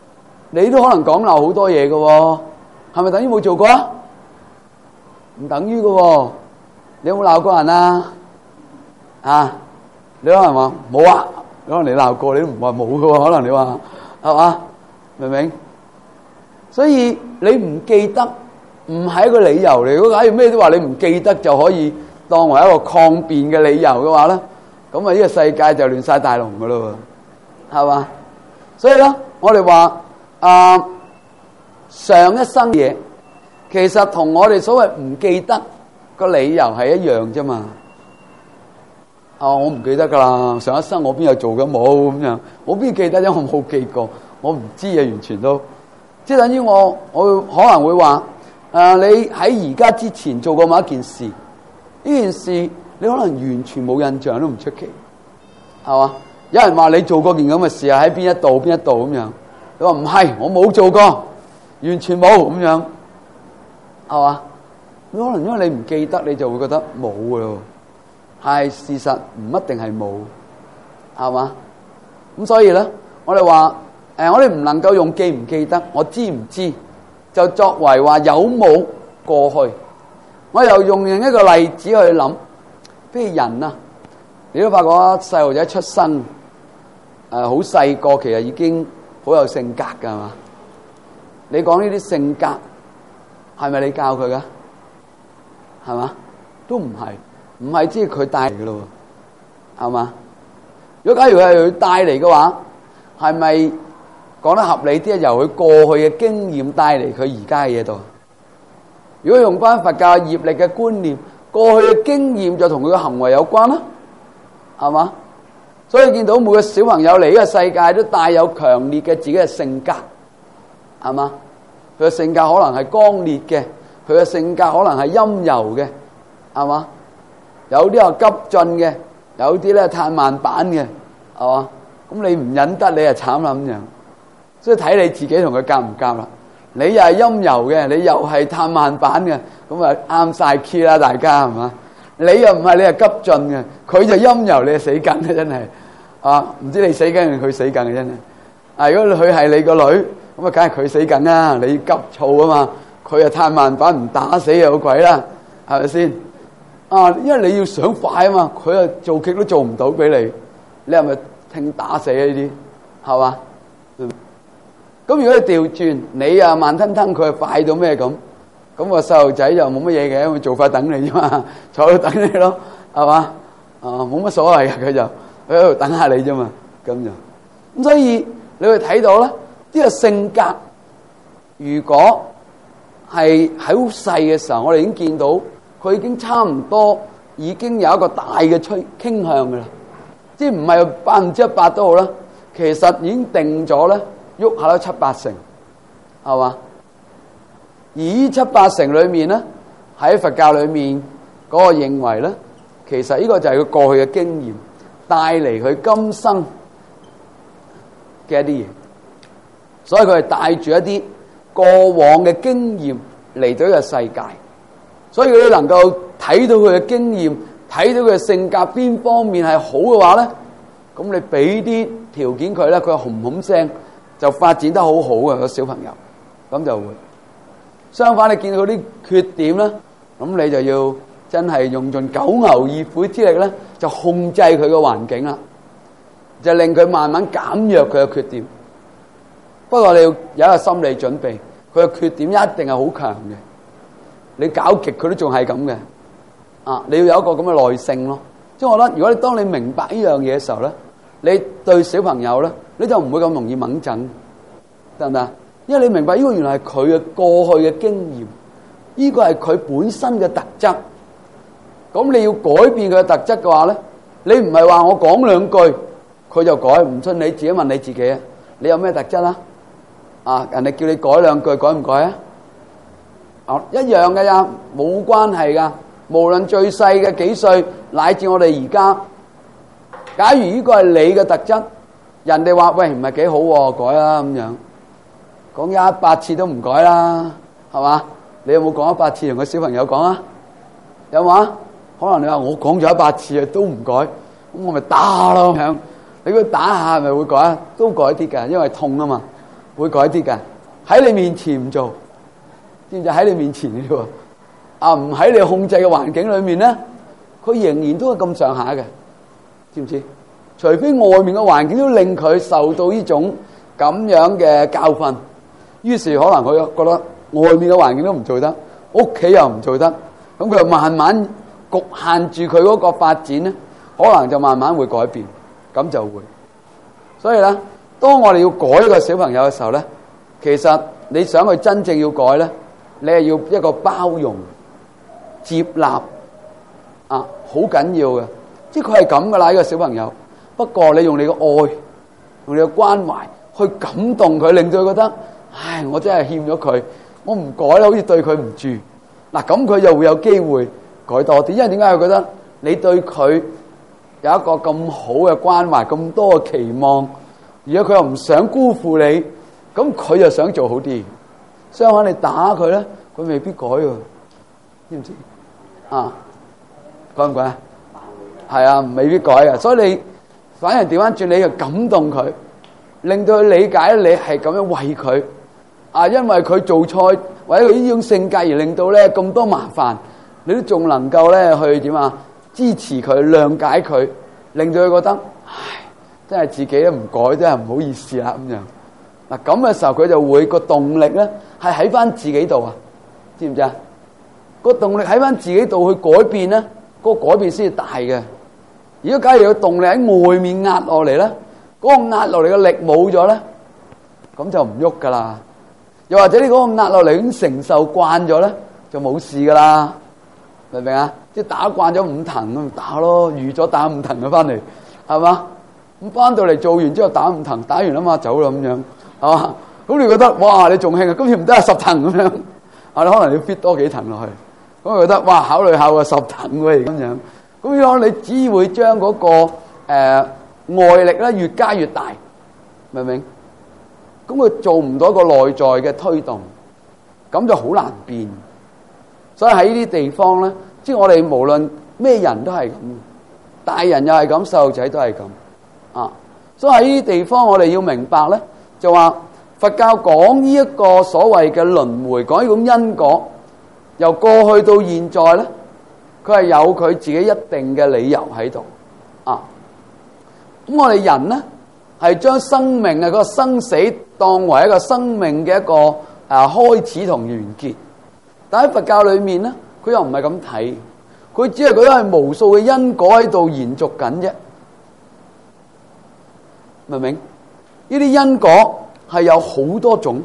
你都可能講漏好多嘢嘅喎，係咪等於冇做過啊？唔等於嘅喎，你有冇鬧過人啊？啊，你可能話冇啊，可能你鬧過，你都唔話冇嘅喎，可能你話係嘛？明唔明？所以你唔記得唔係一個理由嚟。如果假如咩都話你唔記得就可以當為一個抗辯嘅理由嘅話咧，咁啊呢個世界就亂晒大龍嘅咯喎，係嘛？所以咧，我哋話上一生嘢，其實同我哋所謂唔記得個理由係一樣啫嘛。我唔記得噶啦，上一生我邊有做嘅冇咁樣，我邊記得啫？我冇記過，我唔知啊，完全都即係等於我可能會話你喺而家之前做過某一件事，呢件事你可能完全冇印象都唔出奇，係嘛？有人話你做過件咁嘅事啊，喺邊一度咁樣，你話唔係，我冇做過，完全冇咁樣，係嘛？可能因為你唔記得，你就會覺得冇嘅咯。係事實唔一定係冇，係嘛？咁所以咧，我哋話我哋唔能夠用記唔記得，我知唔知就作為話有冇過去。我又用另一個例子去諗，譬如人啊，你都發覺細路仔出生好細個，其實已經好有性格㗎，係嘛？你講呢啲性格係咪你教佢㗎？係嘛？都唔係。唔係即係佢帶嚟嘅咯，係嘛？如果假如係佢帶嚟嘅話，係咪講得合理啲？由佢過去嘅經驗帶嚟佢而家嘅嘢度。如果用翻佛教業力嘅觀念，過去嘅經驗就同佢嘅行為有關啦，係嘛？所以見到每個小朋友嚟呢個世界都帶有強烈嘅自己嘅性格，係嘛？佢嘅性格可能係剛烈嘅，佢嘅性格可能係陰柔嘅，係嘛？有啲係急進嘅，有啲咧嘆慢板嘅，係嘛？咁你唔忍得，你係慘啦咁樣。所以睇你自己同佢夾唔夾啦。你又係陰柔嘅，你又係嘆慢板嘅，咁啊啱晒 key 啦，大家係嘛？你又唔係，你係急進嘅，佢就陰柔，你係死梗嘅真係啊！唔知你死梗定佢死梗嘅真係。啊，如果佢係你個女，咁啊梗係佢死梗啦，你急躁啊嘛，佢啊嘆慢板唔打死有鬼啦，係咪先？啊，因為你要想快啊嘛，佢啊做極都做唔到俾你，你係咪聽打死啊？呢啲係嘛？咁如果你調轉，你啊慢吞吞，佢啊快到咩咁？咁個細路仔就冇乜嘢嘅，佢做法等你啫嘛，坐喺度等你咯，係嘛？啊，冇乜所謂嘅，佢就喺度等下你啫嘛，咁就咁。所以你會睇到咧，呢個性格如果係喺好細嘅時候，我哋已經見到。佢已經差唔多，已經有一個大嘅傾向嘅啦，即係唔係100%都好啦，其實已經定咗咧，喐下都7-8成，係嘛？而呢7-8成裏面咧，喺佛教裏面嗰個認為咧，其實呢個就係佢過去嘅經驗帶嚟佢今生嘅一啲嘢，所以佢係帶住一啲過往嘅經驗嚟到呢個世界。所以佢都能夠睇到佢嘅經驗，睇到佢嘅性格邊方面係好嘅話咧，咁你俾啲條件佢咧，佢轟轟聲就發展得好好嘅個小朋友，咁就會。相反，你見到啲缺點咧，咁你就要真係用盡九牛二虎之力咧，就控制佢嘅環境啦，就令佢慢慢減弱佢嘅缺點。不過你要有一個心理準備，佢嘅缺點一定係好強嘅。你搞極佢都仲係咁嘅，啊！你要有一個咁嘅耐性咯。即係我覺得，如果你當你明白呢樣嘢嘅時候咧，你對小朋友咧，你就唔會咁容易掹震，得唔得？因為你明白呢個原來係佢嘅過去嘅經驗，呢個係佢本身嘅特質。咁你要改變佢嘅特質嘅話咧，你唔係話我講兩句佢就改，唔信你自己問你自己啊，你有咩特質啊？啊，人哋叫你改兩句，改唔改啊？一樣嘅呀，冇關係噶。無論最細嘅幾歲，乃至我哋而家，假如呢個係你嘅特質，人哋話喂唔係幾好喎，改啦咁樣，講100次都唔改啦，係嘛？你有冇講100次同個小朋友講啊？有冇？可能你話我講咗100次啊都唔改，咁我咪打咯咁樣。你佢打下係咪會改啊？都改啲㗎，因為痛啊嘛。 會改啲㗎。喺你面前唔做，知唔知？喺你面前嘅喎，唔喺你控制嘅環境裏面咧，佢仍然都係咁上下嘅，知唔知？除非外面嘅環境都令佢受到呢種咁樣嘅教訓，於是可能佢覺得外面嘅環境都唔做得，屋企又唔做得，咁佢就慢慢局限住佢嗰個發展咧，可能就慢慢會改變，咁就會。所以咧，當我哋要改一個小朋友嘅時候咧，其實你想佢真正要改咧，你係要一個包容、接納好緊要嘅。即係佢係咁噶啦，呢個小朋友。不過你用你嘅愛，用你嘅關懷去感動佢，令到佢覺得，唉，我真係欠咗佢，我唔改啦，好似對佢唔住。嗱，咁佢就會有機會改多啲。因為點解佢覺得你對佢有一個咁好嘅關懷，咁多嘅期望，如果佢又唔想辜負你，咁佢就想做好啲。相反，你打佢咧，佢未必改喎，知唔知？改唔改啊？係啊，未必改啊。所以你反而調翻轉，你就感動佢，令到佢理解你係咁樣為佢因為佢做錯或者佢呢種性格而令到咧咁多麻煩，你都仲能夠咧去點支持佢、諒解佢，令到佢覺得唉，真係自己都唔改，真係唔好意思啦咁樣。嗱，咁嘅時候佢就會個動力咧係喺翻自己度知唔知啊？個動力喺翻自己度去改變咧，個改變先係大嘅。如果假如有動力喺外面壓落嚟咧，嗰個壓落嚟嘅力冇咗咧，咁就唔喐噶啦。又或者你嗰個壓落嚟已經承受慣咗咧，就冇事噶啦，明唔明啊？即係打慣咗5騰咁打咯，預咗打5騰佢翻嚟，係嘛？咁翻到嚟做完之後打5騰，打完啦嘛走啦咁樣，係嘛？咁你覺得哇你仲興啊？今次唔得10騰咁樣，你可能要 fit 多幾騰落去，咁佢覺得哇考慮下喎10騰喎咁樣。咁樣你只會將嗰個外力咧越加越大，明唔明？咁佢做唔到一個內在嘅推動，咁就好難變。所以喺呢啲地方咧，即係我哋無論咩人都係咁，大人又係咁，細路仔都係咁所以喺呢啲地方，我哋要明白咧，就話佛教講呢一個所謂嘅輪迴，講呢種因果，由過去到現在咧。佢係有佢自己一定嘅理由喺度咁我哋人咧係將生命嗰個生死當為一個生命嘅一個開始同完結，但喺佛教裏面咧，佢又唔係咁睇，佢只係覺得係無數嘅因果喺度延續緊啫，明唔明？呢啲因果係有好多種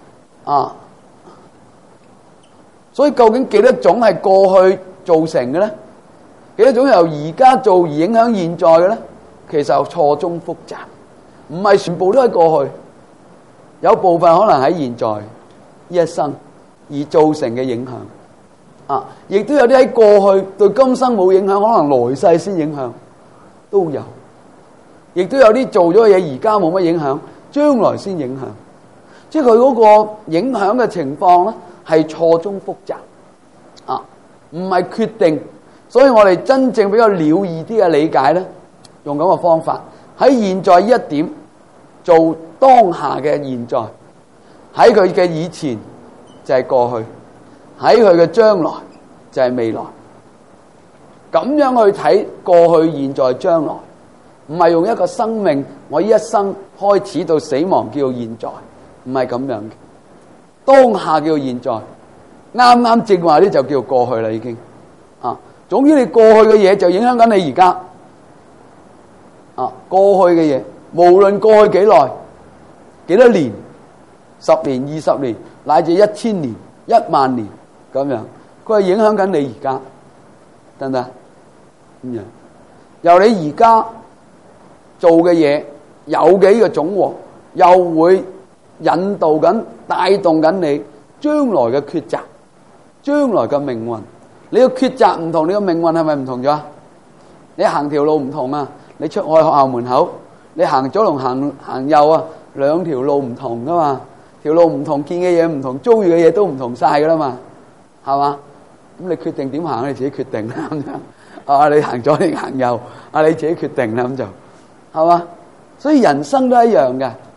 所以究竟幾多種係過去造成嘅咧？幾多種由而家做而影響現在嘅咧？其實錯綜複雜，唔係全部都喺過去，有部分可能喺現在呢一生而造成嘅影響亦都有啲喺過去對今生冇影響，可能來世先影響都有，亦都有啲做咗嘅嘢而家冇乜影響，將來先影響，即係佢嗰個影響嘅情況咧係錯綜複雜唔係決定，所以我哋真正比較了義啲嘅理解咧，用咁嘅方法喺現在呢一點做當下嘅現在，喺佢嘅以前就係過去，喺佢嘅將來就係未來，咁樣去睇過去、現在、將來，唔係用一個生命我一生開始到死亡叫做現在，唔係咁樣嘅，當下叫做現在。啱啱正話呢就叫過去啦，已經總之你過去嘅嘢就影響緊你而家過去嘅嘢，無論過去幾耐、幾多年、10年、20年，乃至1000年、10000年咁樣，佢係影響緊你而家，得唔得？咁樣由你而家做嘅嘢有嘅呢個總和，又會引導緊、帶動緊你將來嘅抉擇。將來嘅命運，你嘅抉擇唔同，你嘅命運係咪唔同咗？你行條路唔同你出外學校門口，你行左同行右兩條路唔同噶嘛，條路唔同，見嘅嘢唔同，遭遇嘅嘢都唔同晒噶啦嘛，係嘛？咁你決定點行，你自己決定啦咁樣你行左定行右你自己決定啦，咁就係嘛？所以人生都一樣嘅，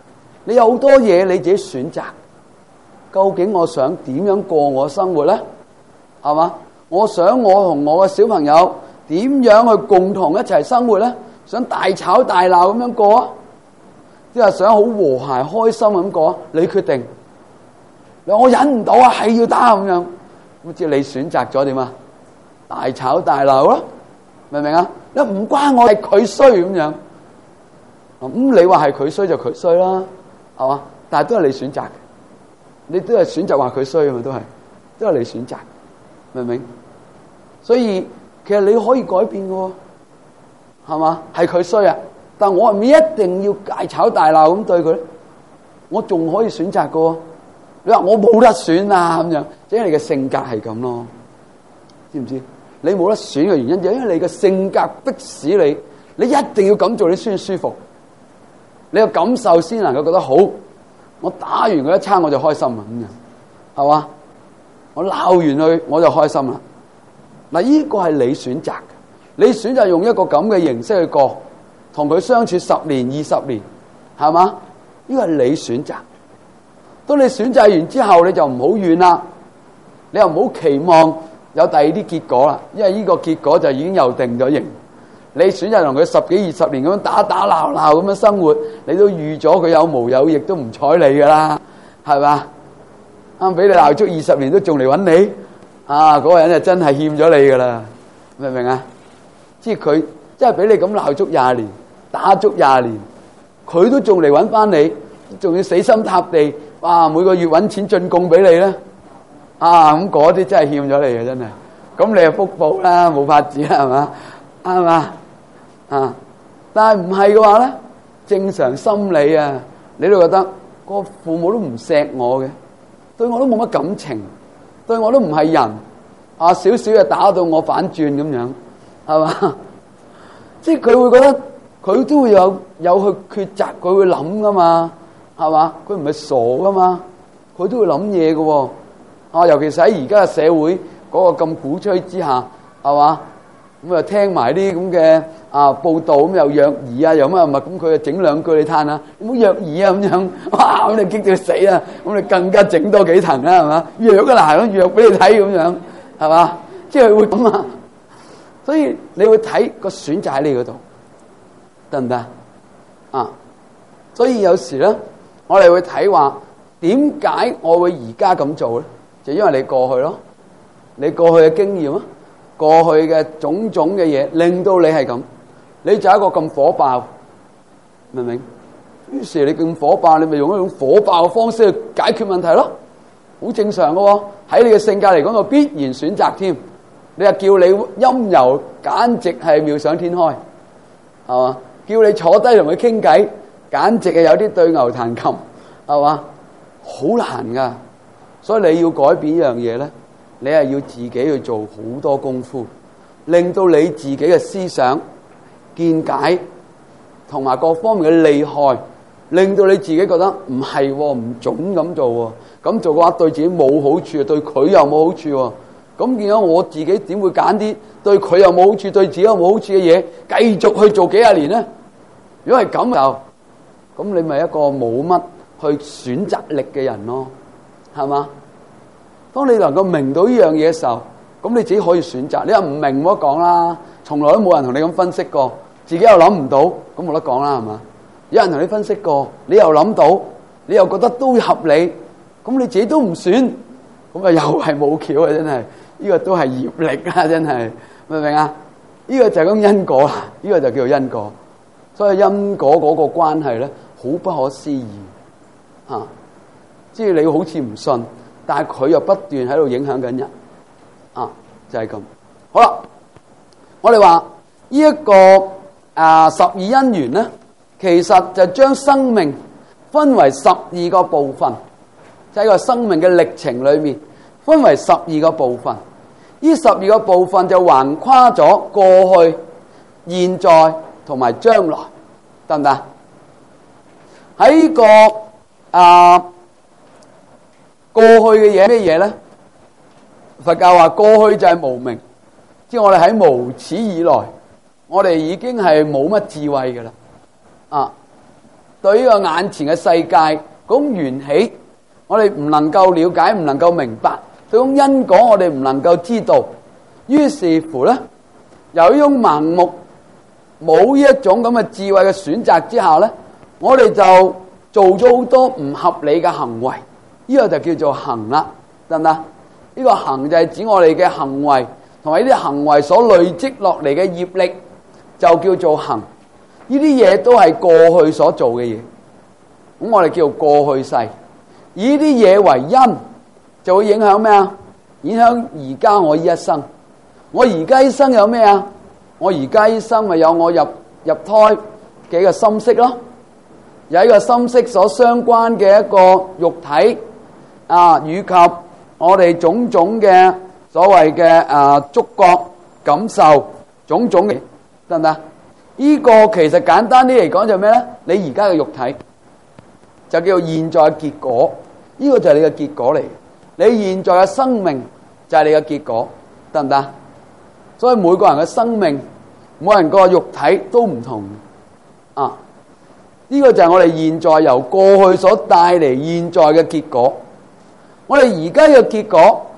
你有好多嘢你自己選擇，究竟我想點樣過我生活咧？係嘛？我想我同我嘅小朋友點樣去共同一齊生活咧？想大吵大鬧咁樣過啊？即係想好和諧開心咁過，你決定。你話我忍唔到啊，係要打咁樣，好似你選擇咗點啊？大吵大鬧咯，明唔明啊？一唔關我，係佢衰咁樣。咁你話係佢衰就佢衰啦，係嘛？但係都係你選擇，你都係選擇話佢衰啊嘛，都係你選擇，明唔明？所以其實你可以改變嘅，係嘛？係佢衰啊，但我係咪一定要大吵大鬧咁對佢咧？我仲可以選擇嘅。你話我冇得選啊咁樣，即係你嘅性格係咁咯，知唔知？你冇得選嘅原因就因為你嘅性格迫使你一定要咁做，你先舒服。你個感受先能夠覺得好，我打完佢一餐我就開心啦咁樣，係嘛？我鬧完佢我就開心啦。嗱，呢個係你選擇嘅，你選擇用一個咁嘅形式去過，同佢相處10年、20年，係嘛？呢個係你選擇。當你選擇完之後，你就唔好怨啦，你又唔好期望有第二啲結果啦，因為呢個結果就已經又定咗型。你選擇同佢10幾20年咁樣打打鬧鬧咁樣生活，你都預咗佢有毛有翼都唔睬你噶啦，係嘛？啱俾你鬧足20年都仲嚟揾你，嗰個人就真係欠咗你噶啦，明唔明啊？即係佢真係俾你咁鬧足20年，打足20年，佢都仲嚟揾翻你，仲要死心塌地，哇！每個月揾錢進貢俾你咧，咁嗰啲真係欠咗你嘅真係，咁你係福報啦，冇法子啦，係嘛？啱嘛？但係唔係嘅話咧，正常心理啊，你都覺得個父母都唔錫我嘅，對我都冇乜感情，對我都唔係人，少少就打到我反轉咁樣，係嘛？即係佢會覺得佢都會有去抉擇，佢會諗噶嘛，係嘛？佢唔係傻噶嘛，佢都會諗嘢嘅，尤其是喺而家嘅社會嗰個咁鼓吹之下，係嘛？咁啊聽埋啲咁嘅報道，咁又虐兒啊，又乜乜，咁佢就整兩句你嘆下，你唔好虐兒啊咁樣，哇！咁你激到死啊，咁你更加整多幾層啦，係嘛？虐啊嗱，咁虐俾你睇咁樣，係嘛？即係會咁啊，所以你會睇個選擇喺你嗰度，得唔得啊？所以有時咧，我哋會睇話點解我會而家咁做咧？就因為你過去咯，你過去嘅經驗啊。過去嘅種種嘅嘢令到你係咁，你就一個咁火爆，明唔明？於是你咁火爆，你咪用一種火爆嘅方式去解決問題咯，好正常嘅。喺你嘅性格嚟講，個必然選擇添。你話叫你陰柔，簡直係妙想天開，係嘛？叫你坐低同佢傾偈，簡直係有啲對牛彈琴，係嘛？好難噶，所以你要改變呢樣嘢咧。你係要自己去做好多功夫，令到你自己嘅思想、見解同埋各方面嘅利害，令到你自己覺得唔係，唔準咁做。咁做嘅話對自己冇好處，對佢又冇好處。咁見到我自己點會揀啲對佢又冇好處、對自己又冇好處嘅嘢，繼續去做幾廿年咧？如果係咁就，咁你咪一個冇乜去選擇力嘅人咯，係嘛？當你能夠明到呢樣嘢嘅時候，咁你自己可以選擇。你又唔明冇得講啦，從來都冇人同你咁分析過，自己又諗唔到，咁冇得講啦，係嘛？有人同你分析過，你又諗到，你又覺得都合理，咁你自己都唔選，咁啊又係冇橋啊！真係，呢個都係業力啊！真係，明唔明啊？呢個就係咁因果啦，呢個就叫做因果。所以因果嗰個關係咧，好不可思議啊！即係你好似唔信。但係佢又不斷喺度影響緊人，就係咁。好啦，我哋話呢一個十二因緣咧，其實就將生命分為12個部分，即係個生命嘅歷程裏面分為12個部分。呢12個部分就橫跨咗過去、現在同埋將來，得唔得？喺呢個過去嘅嘢咩嘢咧？佛教話過去就係無明，即係我哋喺無始以來，我哋已經係冇乜智慧噶啦。 對呢個眼前嘅世界嗰種緣起，我哋唔能夠了解，唔能夠明白，對種因果我哋唔能夠知道，於是乎咧，由呢種盲目冇呢一種咁嘅智慧嘅選擇之下咧，我哋就做咗好多唔合理嘅行為，呢個就叫做行啦，得唔得？呢個行就係指我哋嘅行為同埋呢啲行為所累積落嚟嘅業力，就叫做行。呢啲嘢都係過去所做嘅嘢，咁我哋叫做過去世。以呢啲嘢為因，就會影響咩啊？影響而家我呢一生。我而家一生有咩啊？我而家一生咪有我入胎嘅個心識咯，有一個心識所相關嘅一個肉體啊，以及我哋種種嘅所謂嘅觸覺感受種種嘅，得唔得？呢個其實簡單啲嚟講就咩咧？你而家嘅肉體就叫做現在嘅結果，呢個就係你嘅結果嚟。你現在嘅生命就係你嘅結果，得唔得？所以每個人嘅生命，每人個肉體都唔同啊！呢個就係我哋現在由過去所帶嚟現在嘅結果。我哋而家嘅結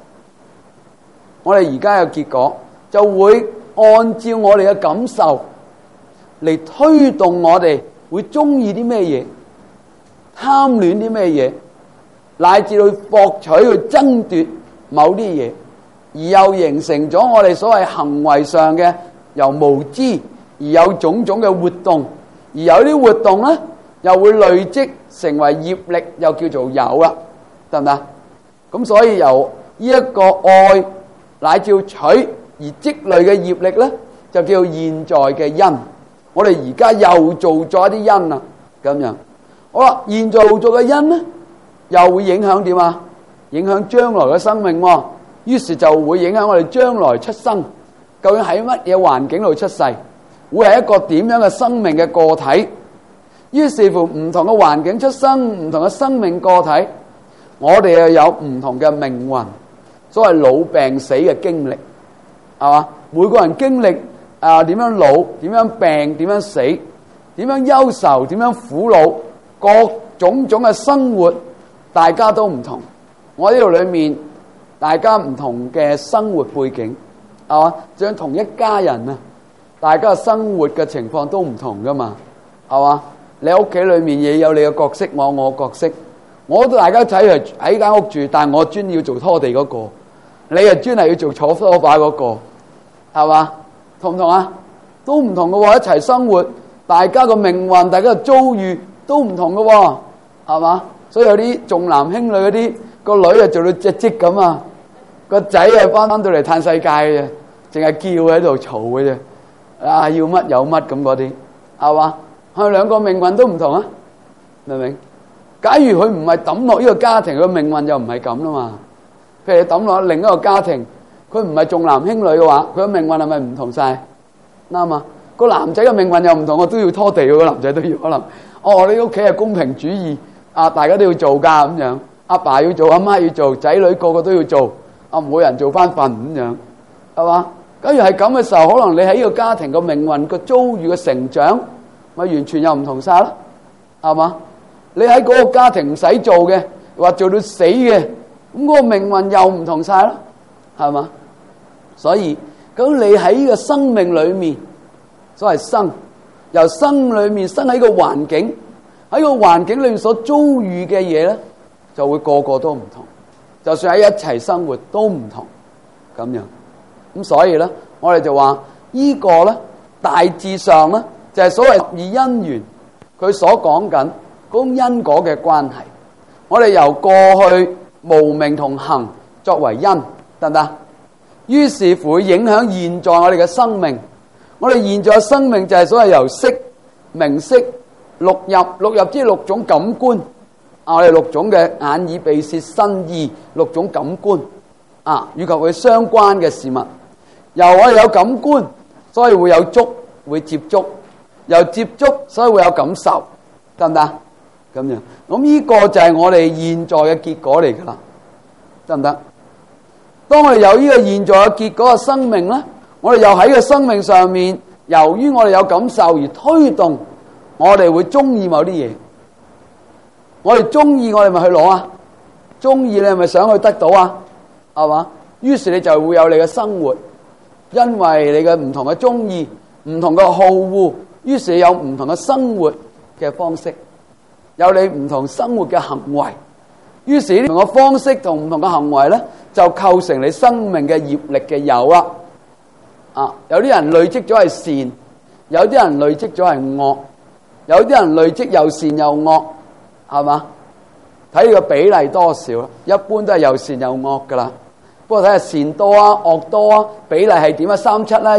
果，就會按照我哋嘅感受嚟推動我哋會中意啲咩嘢，貪戀啲咩嘢，乃至去博取去爭奪某啲嘢，而又形成咗我哋所謂行為上嘅由無知而有種種嘅活動，而有啲活動咧又會累積成為業力，又叫做有啦，得唔得？咁所以由呢一個愛乃至取而積累嘅業力咧，就叫做現在嘅因。我哋而家又做咗一啲因啦，咁樣好啦。現在做嘅因咧，又會影響點啊？影響將來嘅生命喎。於是就會影響我哋將來出生，究竟喺乜嘢環境度出世，會係一個點樣嘅生命嘅個體。於是乎唔同嘅環境出生，唔同嘅生命個體，我哋又有唔同嘅命運，所謂老病死嘅經歷，係嘛？每個人經歷點樣老，點樣病，點樣死，點樣憂愁，點樣苦惱，各種種嘅生活，大家都唔同。我呢度裏面，大家唔同嘅生活背景，係嘛？就像同一家人啊，大家嘅生活嘅情況都唔同噶嘛，係嘛？你屋企裏面亦有你嘅角色，我角色，我都大家一齊喺間屋住，但係我專要做拖地嗰個，你係專係要做坐梳化嗰個，係嘛？同唔同啊？都唔同嘅喎，一齊生活，大家嘅命運，大家嘅遭遇都唔同嘅喎，係嘛？所以有啲重男輕女嗰啲，個女啊做到隻積咁啊，個仔啊翻到嚟嘆世界嘅啫，淨係叫喺度嘈嘅啫，啊要乜有乜咁嗰啲，係嘛？佢兩個命運都唔同啊，明唔明？假如佢唔係抌落呢個家庭，佢命運就唔係咁啦嘛。譬如你抌落另一個家庭，佢唔係重男輕女嘅話，佢嘅命運係咪唔同晒？啱啊！個男仔嘅命運又唔同，我都要拖地喎，個男仔都要可能。哦，你屋企係公平主義，大家都要做㗎咁樣。阿爸要做，阿媽要做，仔女個個都要做，每人做翻份咁樣，係嘛？假如係咁嘅時候，可能你喺呢個家庭嘅命運、個遭遇嘅成長，咪完全又唔同晒咯，係嘛？你喺嗰個家庭唔使做嘅，話做到死嘅，咁嗰個命運又唔同晒咯，係嘛？所以咁你喺呢個生命裏面，所謂生，由生裏面生喺個環境，喺個環境裏面所遭遇嘅嘢咧，就會個個都唔同，就算喺一齊生活都唔同咁樣。咁所以咧，我哋就話呢個咧，大致上咧就係所謂十二因緣，佢所講緊嗰種因果嘅關係。我哋由過去無明同行作為因，得唔得？於是乎會影響現在我哋嘅生命。我哋現在嘅生命就係所謂由色、名色、六入即係六種感官。我哋六種嘅眼耳鼻舌身意六種感官以及佢相關嘅事物。由我哋有感官，所以會有觸，會接觸；由接觸，所以會有感受，得唔得？咁樣，咁呢個就係我哋現在嘅結果嚟噶啦，得唔得？當我哋有呢個現在嘅結果嘅生命咧，我哋又喺個生命上面，由於我哋有感受而推動，我哋會中意某啲嘢， 我哋中意我哋咪去攞啊，中意你係咪想去得到啊？係嘛？於是你就會有你嘅生活，因為你嘅唔同嘅中意、唔同嘅好惡，於是你有唔同嘅生活嘅方式，有你唔同生活嘅行為。於是呢唔同嘅方式同唔同嘅行為咧，就構成你生命嘅業力嘅有啦。有啲人累積咗係善，有啲人累積咗係惡，有啲人累積又善又惡，係嘛？睇呢個比例多少啦，一般都係又善又惡噶啦。不過睇下善多啊，惡多啊，比例係點啊？37啦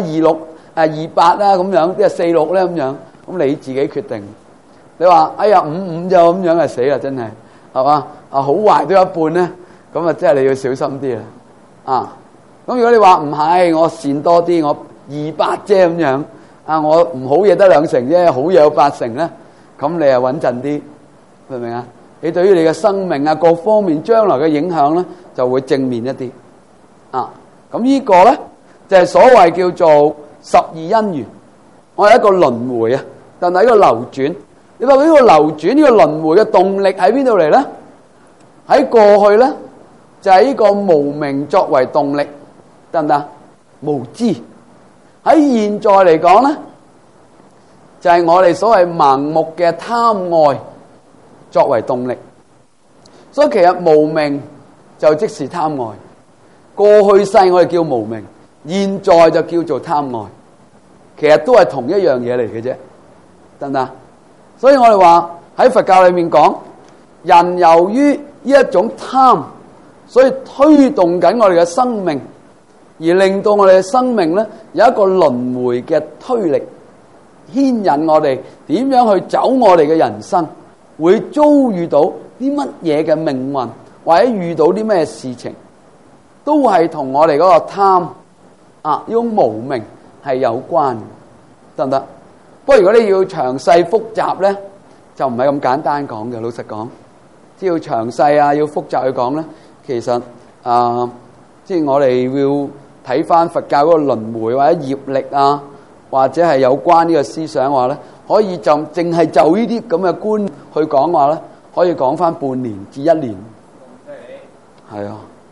，26、28啦咁樣，啲係46咧咁樣，咁你自己決定。你話哎呀55就咁樣係死啦，真係係嘛？好壞都一半咧，咁啊即係你要小心啲啦。咁如果你話唔係，我善多啲，我28啫咁樣，我唔好嘢得2成啫，好嘢有8成咧，咁你啊穩陣啲，明唔明啊？你對於你嘅生命啊各方面將來嘅影響咧，就會正面一啲。咁呢個咧就係所謂叫做12因緣，我係一個輪迴啊，但係一個流轉。你話呢個流轉呢個輪迴嘅動力喺邊度嚟咧？喺過去咧就係呢個無明作為動力，得唔得？無知。喺現在嚟講咧，就係我哋所謂盲目嘅貪愛作為動力。所以其實無明就即是貪愛。過去世我哋叫無明，現在就叫做貪愛，其實都係同一樣嘢嚟嘅啫，得唔得？所以我哋話喺佛教裏面講，人由於呢一種貪，所以推動緊我哋嘅生命，而令到我哋嘅生命咧有一個輪迴嘅推力，牽引我哋點樣去走我哋嘅人生，會遭遇到啲乜嘢嘅命運，或者遇到啲咩事情，都係同我哋嗰個貪呢種無明係有關嘅，得唔得？不過如果你要詳細複雜咧，就唔係咁簡單講嘅。老實講，只要詳細要複雜去講咧，其實即係我哋要睇翻佛教嗰個輪迴或者業力或者係有關呢個思想話咧，可以就淨係就呢啲咁嘅觀去講話咧，可以講翻半年至1年。係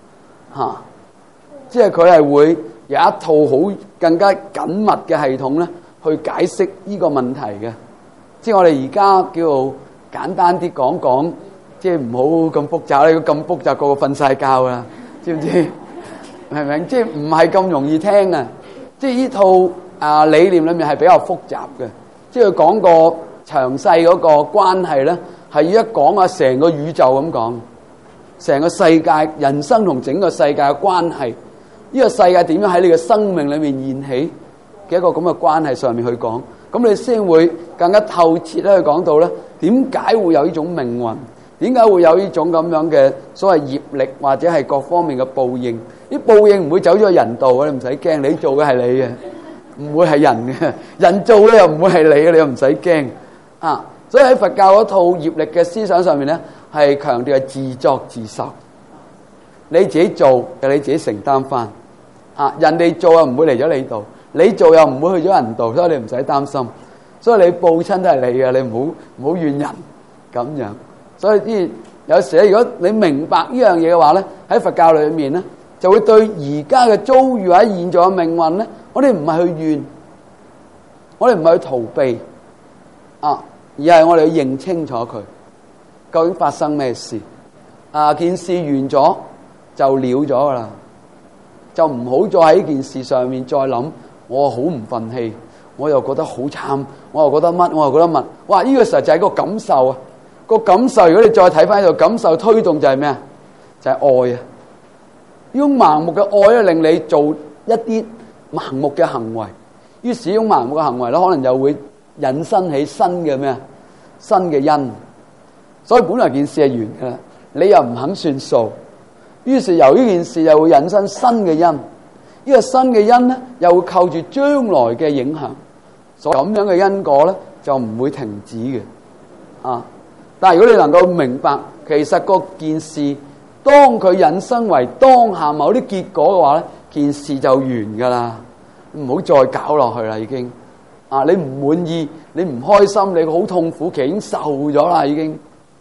即係佢係會有一套好更加緊密嘅系統咧，去解釋呢個問題嘅。即係我哋而家叫做簡單啲講講，即係唔好咁複雜。你咁複雜，個個瞓晒覺啦，知唔知？明唔明？即係唔係咁容易聽啊！即係呢套理念裏面係比較複雜嘅。即係佢講個詳細嗰個關係咧，係要一講成個宇宙咁講，成個世界、人生同整個世界嘅關係。呢個世界點樣喺你嘅生命裏面現起嘅一個咁嘅關係上面去講，咁你先會更加透徹咧去講到咧，點解會有呢種命運，點解會有呢種咁樣嘅所謂業力或者係各方面嘅報應？啲報應唔會走咗去人道嘅，你唔使驚，你做嘅係你嘅，唔會係人嘅，人做咧又唔會係你嘅，你又唔使驚。所以喺佛教嗰套業力嘅思想上面咧，係強調係自作自受，你自己做就你自己承擔翻。人哋做又唔會嚟咗你度，你做又唔會去咗人度，所以你唔使擔心。所以你報親都係你嘅，你唔好怨人咁樣。所以有時咧，如果你明白呢樣嘢嘅話咧，喺佛教裏面咧，就會對而家嘅遭遇或者現在嘅命運咧，我哋唔係去怨，我哋唔係去逃避，而係我哋去認清楚佢究竟發生咩事。件事完咗就了咗噶啦。就唔好再喺呢件事上面再諗，我好唔忿氣，我又覺得好慘，我又覺得乜，我又覺得乜。哇！呢個時候就係個感受啊，個感受。如果你再睇翻呢度，感受推動就係咩啊？就係愛啊！呢種盲目嘅愛咧，令你做一啲盲目嘅行為，於是呢種盲目嘅行為咧，可能又會引申起新嘅咩啊？新嘅因。所以本來件事係完噶啦，你又唔肯算數。於是由呢件事又會引申新嘅因，呢個新嘅因咧又會扣住將來嘅影響，所以咁樣嘅因果咧就唔會停止嘅。但係如果你能夠明白，其實個件事當佢引申為當下某啲結果嘅話咧，件事就完噶啦，唔好再搞落去啦。已經你唔滿意，你唔開心，你好痛苦，其實已經受咗啦，已經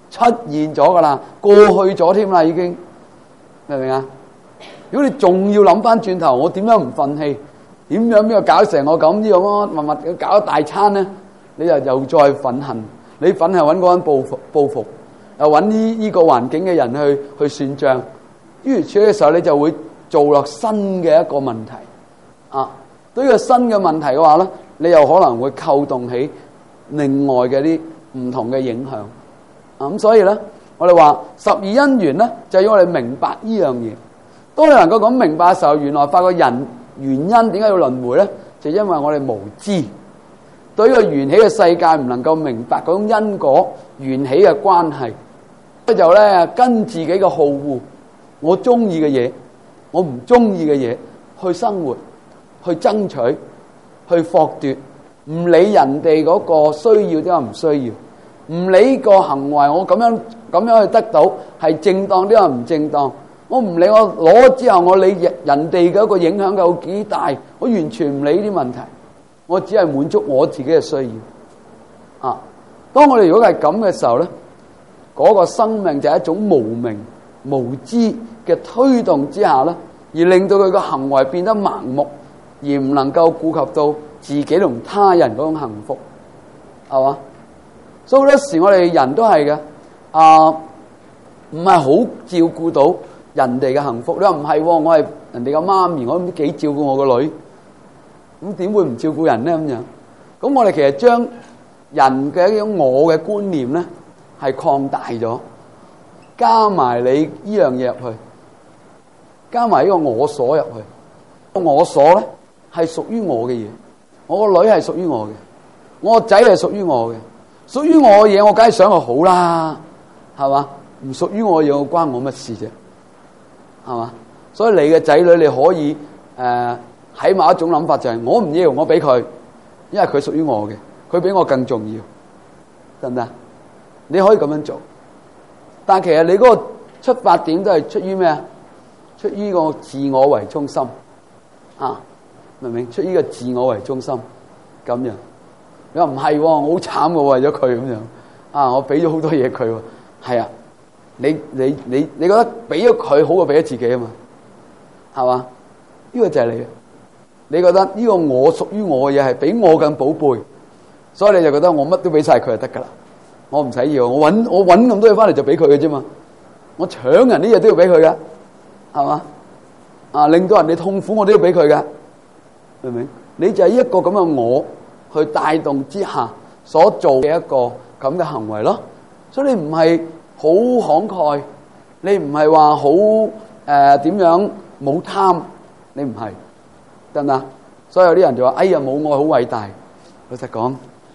出現咗噶啦，過去咗添啦已經，明唔明啊？如果你仲要諗翻轉頭，我點樣唔忿氣？點樣邊個搞成我咁呢樣乜乜搞一大餐咧？你又再憤恨，你憤係揾嗰個人報復，又揾呢個環境嘅人去算賬。於如此嘅時候，你就會做落新嘅一個問題啊！對於個新嘅問題嘅話咧，你又可能會扣動起另外嘅啲唔同嘅影響啊！咁所以咧，我哋話十二因緣咧，就要我哋明白呢樣嘢。當你能夠咁明白嘅時候，原來發覺人原因點解要輪迴咧？就因為我哋無知，對於個緣起嘅世界唔能夠明白嗰種因果緣起嘅關係，就咧跟自己嘅好惡，我中意嘅嘢，我唔中意嘅嘢去生活，去爭取，去獲奪，唔理人哋嗰個需要點解唔需要，唔理個行為我咁樣去得到係正當點解唔正當。我唔理我攞之後，我理人哋嘅一個影響有幾大，我完全唔理呢啲問題，我只係滿足我自己嘅需要。啊，當我哋如果係咁嘅時候咧，嗰個生命就係一種無明無知嘅推動之下咧，而令到佢個行為變得盲目，而唔能夠顧及到自己同他人嗰種幸福，係嘛？所以好多時我哋人都係嘅，唔係好照顧到人哋嘅幸福。你話唔係，我係人哋嘅媽咪，我都唔知幾照顧我個女，咁點會唔照顧人咧？咁樣，咁我哋其實將人嘅一種我嘅觀念咧係擴大咗，加埋你呢樣嘢入去，加埋呢個我所入去。個我所咧係屬於我嘅嘢，我個女係屬於我嘅，我個仔係屬於我嘅，屬於我嘅嘢我梗係想佢好啦，係嘛？唔屬於我嘅嘢，我關我乜事啫？係嘛？所以你嘅仔女你可以喺某一種諗法就係我唔要，我俾佢，因為佢屬於我嘅，佢比我更重要，得唔得？你可以咁樣做，但其實你嗰個出發點都係出於咩啊？出於個自我為中心啊，明唔明？出於個自我為中心咁樣。你話唔係，我好慘嘅，為咗佢咁樣啊，我俾咗好多嘢佢，係啊。你覺得俾咗佢好過俾咗自己啊嘛，係嘛？呢個就係你。你覺得呢個我屬於我嘅嘢係比我更寶貝，所以你就覺得我乜都俾晒佢就得噶啦，我唔使要，我搵咁多嘢翻嚟就俾佢嘅啫嘛，我搶人啲嘢都要俾佢噶，係嘛？啊，令到人哋痛苦我都要俾佢噶，明唔明？你就係一個咁嘅我去帶動之下所做嘅一個咁嘅行為咯，所以你唔係好慷慨，你唔係話好點樣冇貪，你唔係，得唔得？所以有啲人就話：哎呀，冇愛好偉大。老實講，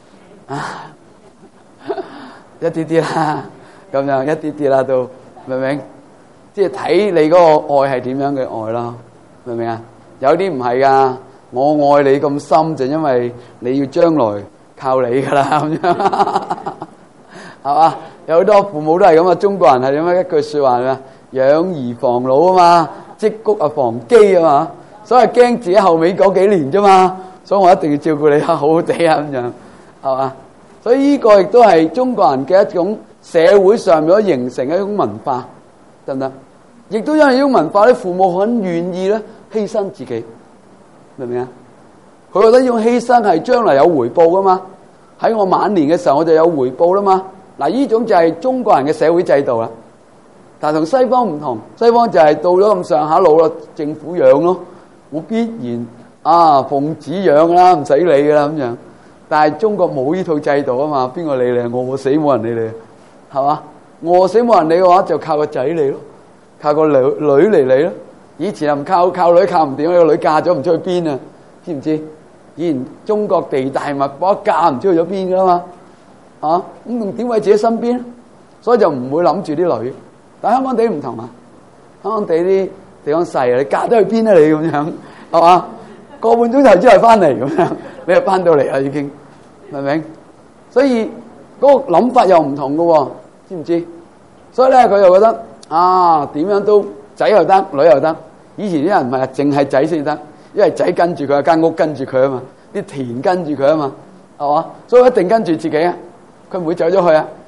一啲啲啦，咁樣一啲啲啦，都明唔明？即係睇你嗰個愛係點樣嘅愛啦，明唔明啊？有啲唔係噶，我愛你咁深，就因為你要將來靠你噶啦，咁樣係嘛？有好多父母都係咁啊！中國人係點樣一句說話咩？養兒防老啊嘛，積谷啊防饑啊嘛，所以驚自己後尾嗰幾年啫嘛，所以我一定要照顧你啊，好好地啊咁樣，係嘛？所以呢個亦都係中國人嘅一種社會上面所形成嘅一種文化，得唔得？亦都因為呢種文化咧，父母很願意咧犧牲自己，明唔明啊？佢覺得呢種犧牲係將來有回報噶嘛，喺我晚年嘅時候我就有回報啦嘛。嗱，呢種就係中國人嘅社會制度啦，但係同西方唔同，西方就係到咗咁上下老啦，政府養咯，我必然奉旨養啦，唔使理噶啦咁樣。但係中國冇呢套制度啊嘛，邊個理你？餓死冇人理你，係嘛？餓死冇人理嘅話，就靠個仔嚟咯，靠個女嚟理咯。以前又唔靠女靠唔掂，呢個女嫁咗唔知去邊啊？知唔知？以前中國地大物博，嫁唔知去咗邊噶嘛？咁仲點喺自己身邊？所以就唔會諗住啲女。但香港地唔同啊，香港地啲地方細啊，你嫁得去邊啊？你咁樣係嘛？個半鐘頭之後翻嚟咁樣，你就翻到嚟啦已經，明唔明？所以嗰個諗法又唔同噶，知唔知？所以咧佢又覺得點樣都仔又得，女又得。以前啲人唔係淨係仔先得，因為仔跟住佢，間屋跟住佢啊嘛，啲田跟住佢啊嘛，係嘛？所以一定跟住自己啊。佢唔會走咗去啊！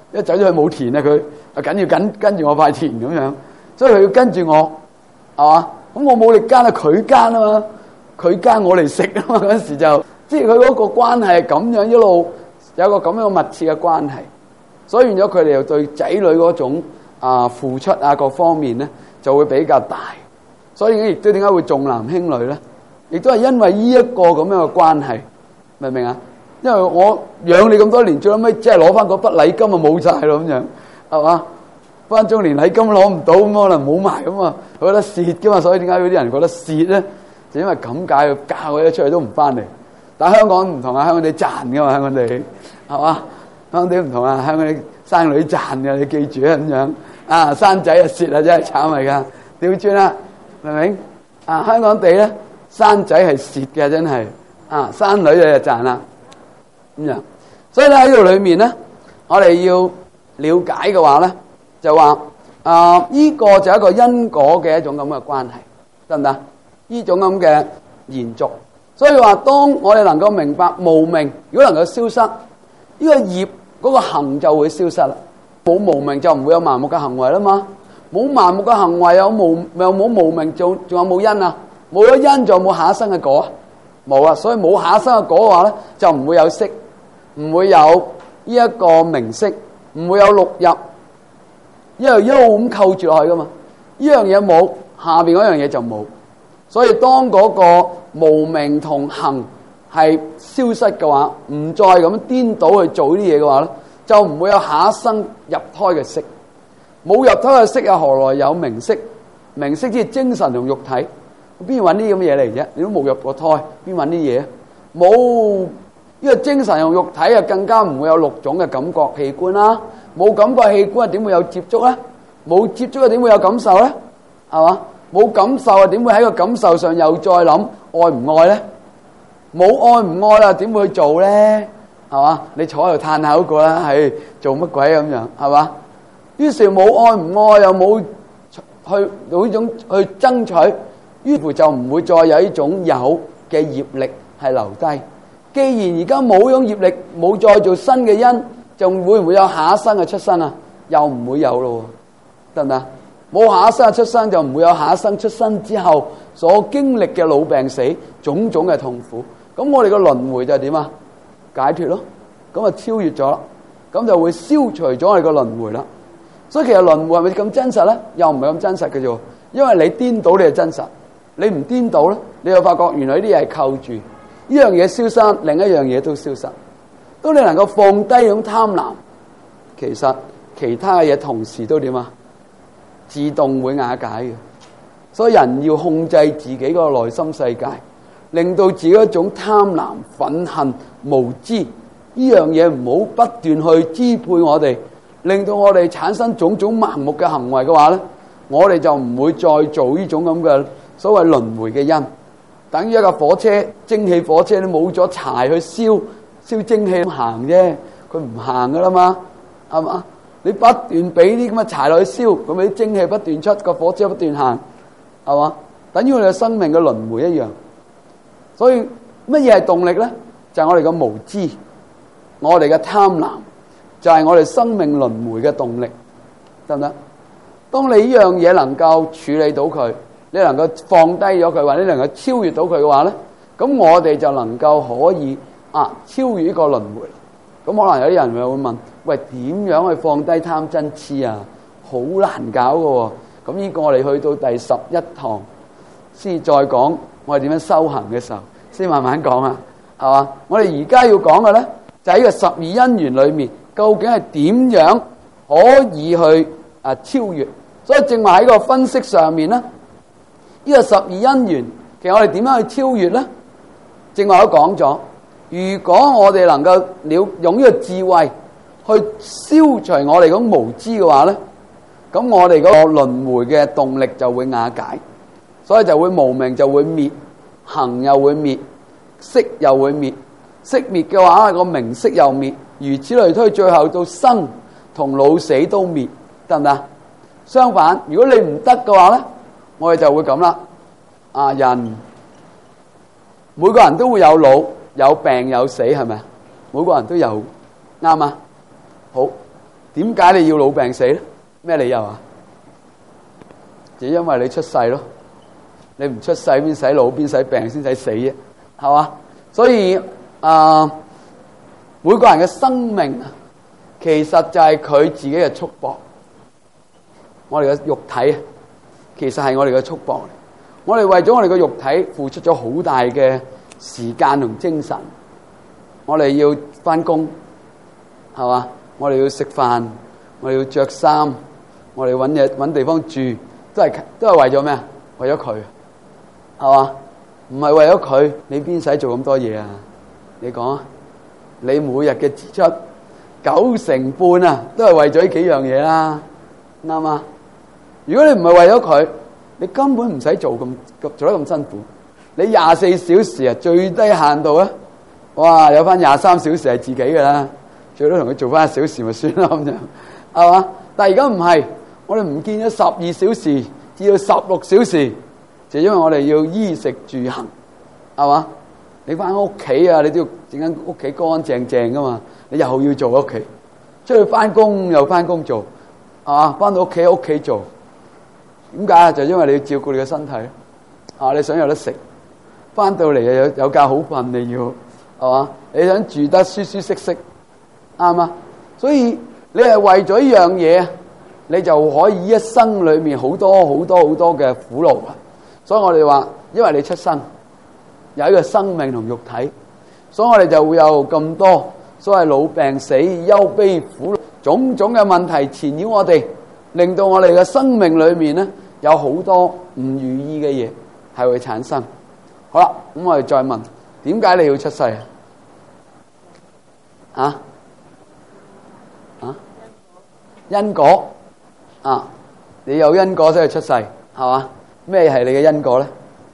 一走咗去冇田啊，佢啊緊要跟住我塊田咁樣，所以佢要跟住我，係嘛？咁我冇力耕啊，佢耕啊嘛，佢耕我嚟食啊嘛。嗰時就即係佢嗰個關係係咁樣一路有個咁樣密切嘅關係，所以變咗佢哋又對仔女嗰種付出啊各方面咧就會比較大，所以亦都點解會重男輕女咧？亦都係因為呢一個咁樣嘅關係，明唔明啊？因為我養你咁多年，最後尾即係攞翻嗰筆禮金啊冇晒咯咁樣，係嘛？分鐘連禮金攞唔到咁可能冇埋咁啊，佢覺得蝕噶嘛，所以點解有啲人覺得蝕咧？就因為咁解，佢教佢出去都唔翻嚟。但香港唔同啊，香港地賺噶嘛，香港地係嘛？香港地唔同啊，香港地生女賺嘅，你記住啊咁樣啊，生仔啊蝕啊，真係慘嚟噶，調轉啦，明唔明？香港地咧生仔係蝕嘅，真係生女就賺啦咁樣。所以咧喺呢度裏面咧，我哋要了解嘅話咧，就話呢個就係一個因果嘅一種咁嘅關係，得唔得？呢種咁嘅延續。所以話，當我哋能夠明白無明如果能夠消失，呢個業嗰個行就會消失啦。冇無明就唔會有盲目嘅行為啦嘛。冇盲目嘅行為又冇無明，仲有冇因啊？冇咗因就冇下一生嘅果啊？冇啊。所以冇下一生嘅果嘅話咧，就唔會有色，唔會有呢一個名色，唔會有六入，一路咁扣住落去噶嘛。呢樣嘢冇，下邊嗰樣嘢就冇。所以當嗰個無明同行係消失嘅話，唔再咁顛倒去做呢啲嘢嘅話咧，就唔會有下一生入胎嘅色。冇入胎嘅色又何來有名色？名色即係精神同肉體，邊揾啲咁嘅嘢嚟啫？你都冇入過胎，邊揾啲嘢？冇呢個精神同肉體啊，更加唔會有六種嘅感覺器官啦。冇感覺器官啊，點會有接觸咧？冇接觸啊，點會有感受咧？係嘛？冇感受啊，點會喺個感受上又再諗愛唔愛咧？冇愛唔愛啦，點會去做咧？係嘛？你坐喺度嘆下嗰個啦，係做乜鬼咁樣？係嘛？於是冇愛唔愛，又冇去有呢種去爭取，於是就唔會再有呢種有嘅業力係留低。既然而家冇呢種業力，冇再做新嘅因，仲會唔會有下一生嘅出生啊？又唔會有咯，得唔得？冇下一生嘅出生，就唔會有下一生出生之後所經歷嘅老病死種種嘅痛苦。咁我哋個輪迴就係點啊？解脫咯，咁啊超越咗，咁就會消除咗我哋個輪迴啦。所以其實輪迴係咪咁真實咧？又唔係咁真實嘅啫，因為你顛倒你係真實，你唔顛倒咧，你又發覺原來呢啲嘢係扣住，呢樣嘢消失，另一樣嘢都消失。當你能夠放低呢種貪婪，其實其他嘅嘢同時都點啊？自動會瓦解嘅。所以人要控制自己個內心世界，令到自己一種貪婪、憤恨、無知呢樣嘢唔好不斷去支配我哋，令到我哋產生種種盲目嘅行為嘅話咧，我哋就唔會再做呢種咁嘅所謂輪迴嘅因。等於一架火車，蒸汽火車你冇咗柴去燒蒸氣行啫，佢唔行噶啦嘛，係嘛？你不斷俾啲咁嘅柴落去燒，咁啲蒸氣不斷出，個火車不斷行，係嘛？等於我哋嘅生命嘅輪迴一樣。所以乜嘢係動力咧？就係我哋嘅無知，我哋嘅貪婪，就係我哋生命輪迴嘅動力，得唔得？當你呢樣嘢能夠處理到佢，你能夠放低咗佢，或者你能夠超越到佢嘅話咧，咁我哋就能夠可以超越呢個輪迴。咁可能有啲人會問：喂，點樣去放低貪嗔痴啊？好難搞㗎喎。咁呢個我哋去到第11堂先再講，我哋點樣修行嘅時候，先慢慢講啊，係嘛？我哋而家要講嘅咧，就喺個12因緣裏面，究竟係點樣可以去超越？所以正話喺個分析上面咧，呢個12因緣，其實我哋點樣去超越咧？正話都講咗。如果我哋能夠用呢個智慧去消除我哋嗰無知嘅話咧，咁我哋嗰個輪迴嘅動力就會瓦解，所以就會無明就會滅，行又會滅，色又會滅，色滅嘅話個名色又滅，如此類推，最後到生同老死都滅，得唔得？相反，如果你唔得嘅話咧，我哋就會咁啦。人每個人都會有老。有病有死係咪？每個人都有，啱啊。好， 點解你要老病死咧？咩理由啊？就因為你出世咯。你唔出世邊使老邊使病先使死啫，係嘛？所以每個人嘅生命其實就係佢自己嘅束縛。我哋嘅肉體其實係我哋嘅束縛。我哋為咗我哋嘅肉體付出咗好大嘅時間同精神。我哋要翻工，係嘛？我哋要食飯，我哋要着衫，我哋搵地方住，都係為咗咩啊？為咗佢，係嘛？唔係為咗佢，你邊使做咁多嘢啊？你講啊！你每日嘅支出90%啊，都係為咗呢幾樣嘢啦，啱嘛？如果你唔係為咗佢，你根本唔使做得咁辛苦。你24小時啊，最低限度啊，哇，有翻23小時係自己噶啦，最多同佢做翻1小時咪算啦咁樣，係嘛？但係而家唔係，我哋唔見咗12小時至到16小時，就因為我哋要衣食住行，係嘛？你翻屋企啊，你都要整間屋企乾乾淨淨噶嘛，你又要做屋企，出去翻工又翻工做，係嘛？翻到屋企做，點解啊？就因為你要照顧你嘅身體，你想有得食，翻到嚟又有覺好瞓，你要係嘛？你想住得舒舒適適，啱啊？所以你係為咗呢樣嘢，你就可以一生裏面好多嘅苦勞啊！所以我哋話，因為你出生有一個生命同肉體，所以我哋就會有咁多所謂老病死、憂悲苦惱種種嘅問題纏繞我哋，令到我哋嘅生命裏面咧有好多唔如意嘅嘢係會產生。好啦，咁我哋再問，點解你要出世啊？因果啊，你有因果先去出世，係嘛？咩係你嘅因果咧？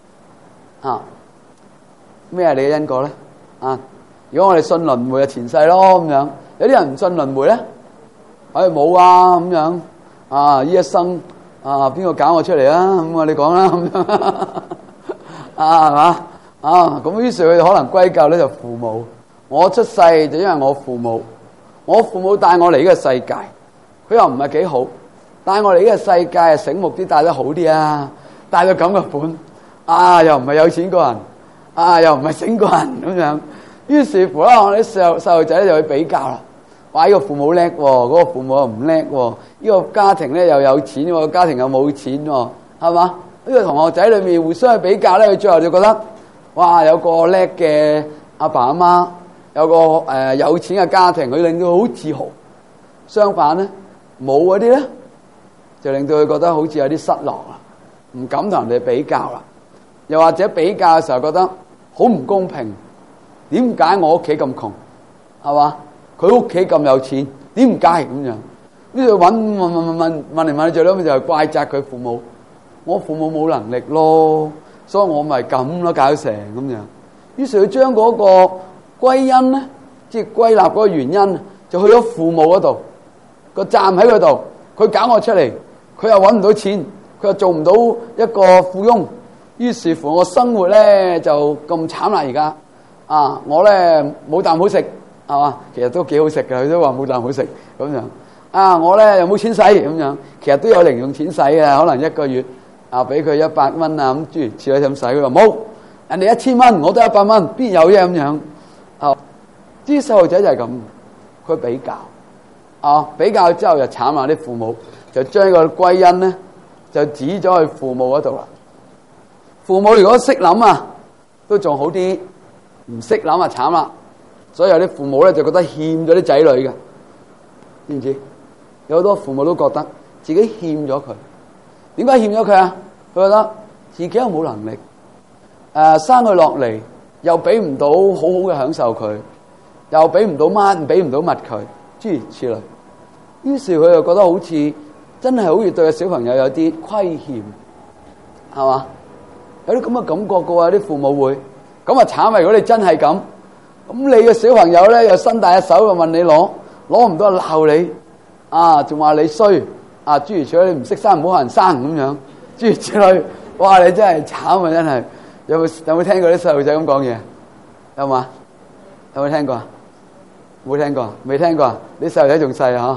咩係你嘅因果咧？如果我哋信輪迴就前世咯咁樣，有啲人唔信輪迴咧，冇啊咁樣呢一生邊個搞我出嚟啊？咁你講啦咁樣係嘛？咁於是佢哋可能歸咎咧就父母，我出世就因為我父母帶我嚟呢個世界，佢又唔係幾好，帶我嚟呢個世界係醒目啲，帶得好啲啊，帶到咁嘅本又唔係有錢個人又唔係醒個人咁樣，於是乎啦，我啲細路仔咧就去比較啦。哇！呢個父母叻喎，嗰個父母又唔叻喎，呢個家庭咧又有錢喎，家庭又冇錢喎，係嘛？呢個同學仔裏面互相去比較咧，佢最後就覺得哇，有個叻嘅阿爸阿媽，有個有錢嘅家庭，佢令到佢好自豪。相反咧，冇嗰啲咧，就令到佢覺得好似有啲失落啦，唔敢同人哋比較啦。又或者比較嘅時候覺得好唔公平，點解我屋企咁窮，係嘛？佢屋企咁有錢，點解咁樣？呢度問嚟問去，最尾就係怪責佢父母。我父母冇能力咯，所以我咪咁咯，搞成咁樣。於是佢將嗰個歸因咧，即係歸納嗰個原因，就去咗父母嗰度。個站喺佢度，佢搞我出嚟，佢又搵唔到錢，佢又做唔到一個富翁。於是乎我生活咧就咁慘啦而家，我咧冇啖好食，係嘛？其實都幾好食嘅，佢都話冇啖好食咁樣。我咧又冇錢使咁樣，其實都有零用錢使嘅，可能一個月俾佢100蚊咁，諸如此類咁使。佢話冇，人哋1000蚊，我都100蚊，邊有啫咁樣？啲細路仔就係咁，佢比較，比較之後就慘啦，啲父母就將個歸因咧就指咗去父母嗰度啦。父母如果識諗都仲好啲，唔識諗慘啦。所以有啲父母咧就覺得欠咗啲仔女嘅，知唔知？有好多父母都覺得自己欠咗佢。點解欠咗佢啊？佢覺得自己又冇能力，生佢落嚟又俾唔到好好嘅享受佢，又俾唔到乜，俾唔到物佢，諸如此類。於是佢又覺得好似真係好似對個小朋友有啲虧欠，係嘛？有啲咁嘅感覺嘅喎，啲父母會咁慘啊！如果你真係咁你嘅小朋友咧又伸大隻手就問你攞唔到鬧你，仲話你衰，諸如此類，你唔識生唔好學人生咁樣，諸如此類。哇！你真係慘啊！真係有冇聽過啲細路仔咁講嘢？有嘛？有冇聽過？冇聽過？未聽過？啲細路仔仲細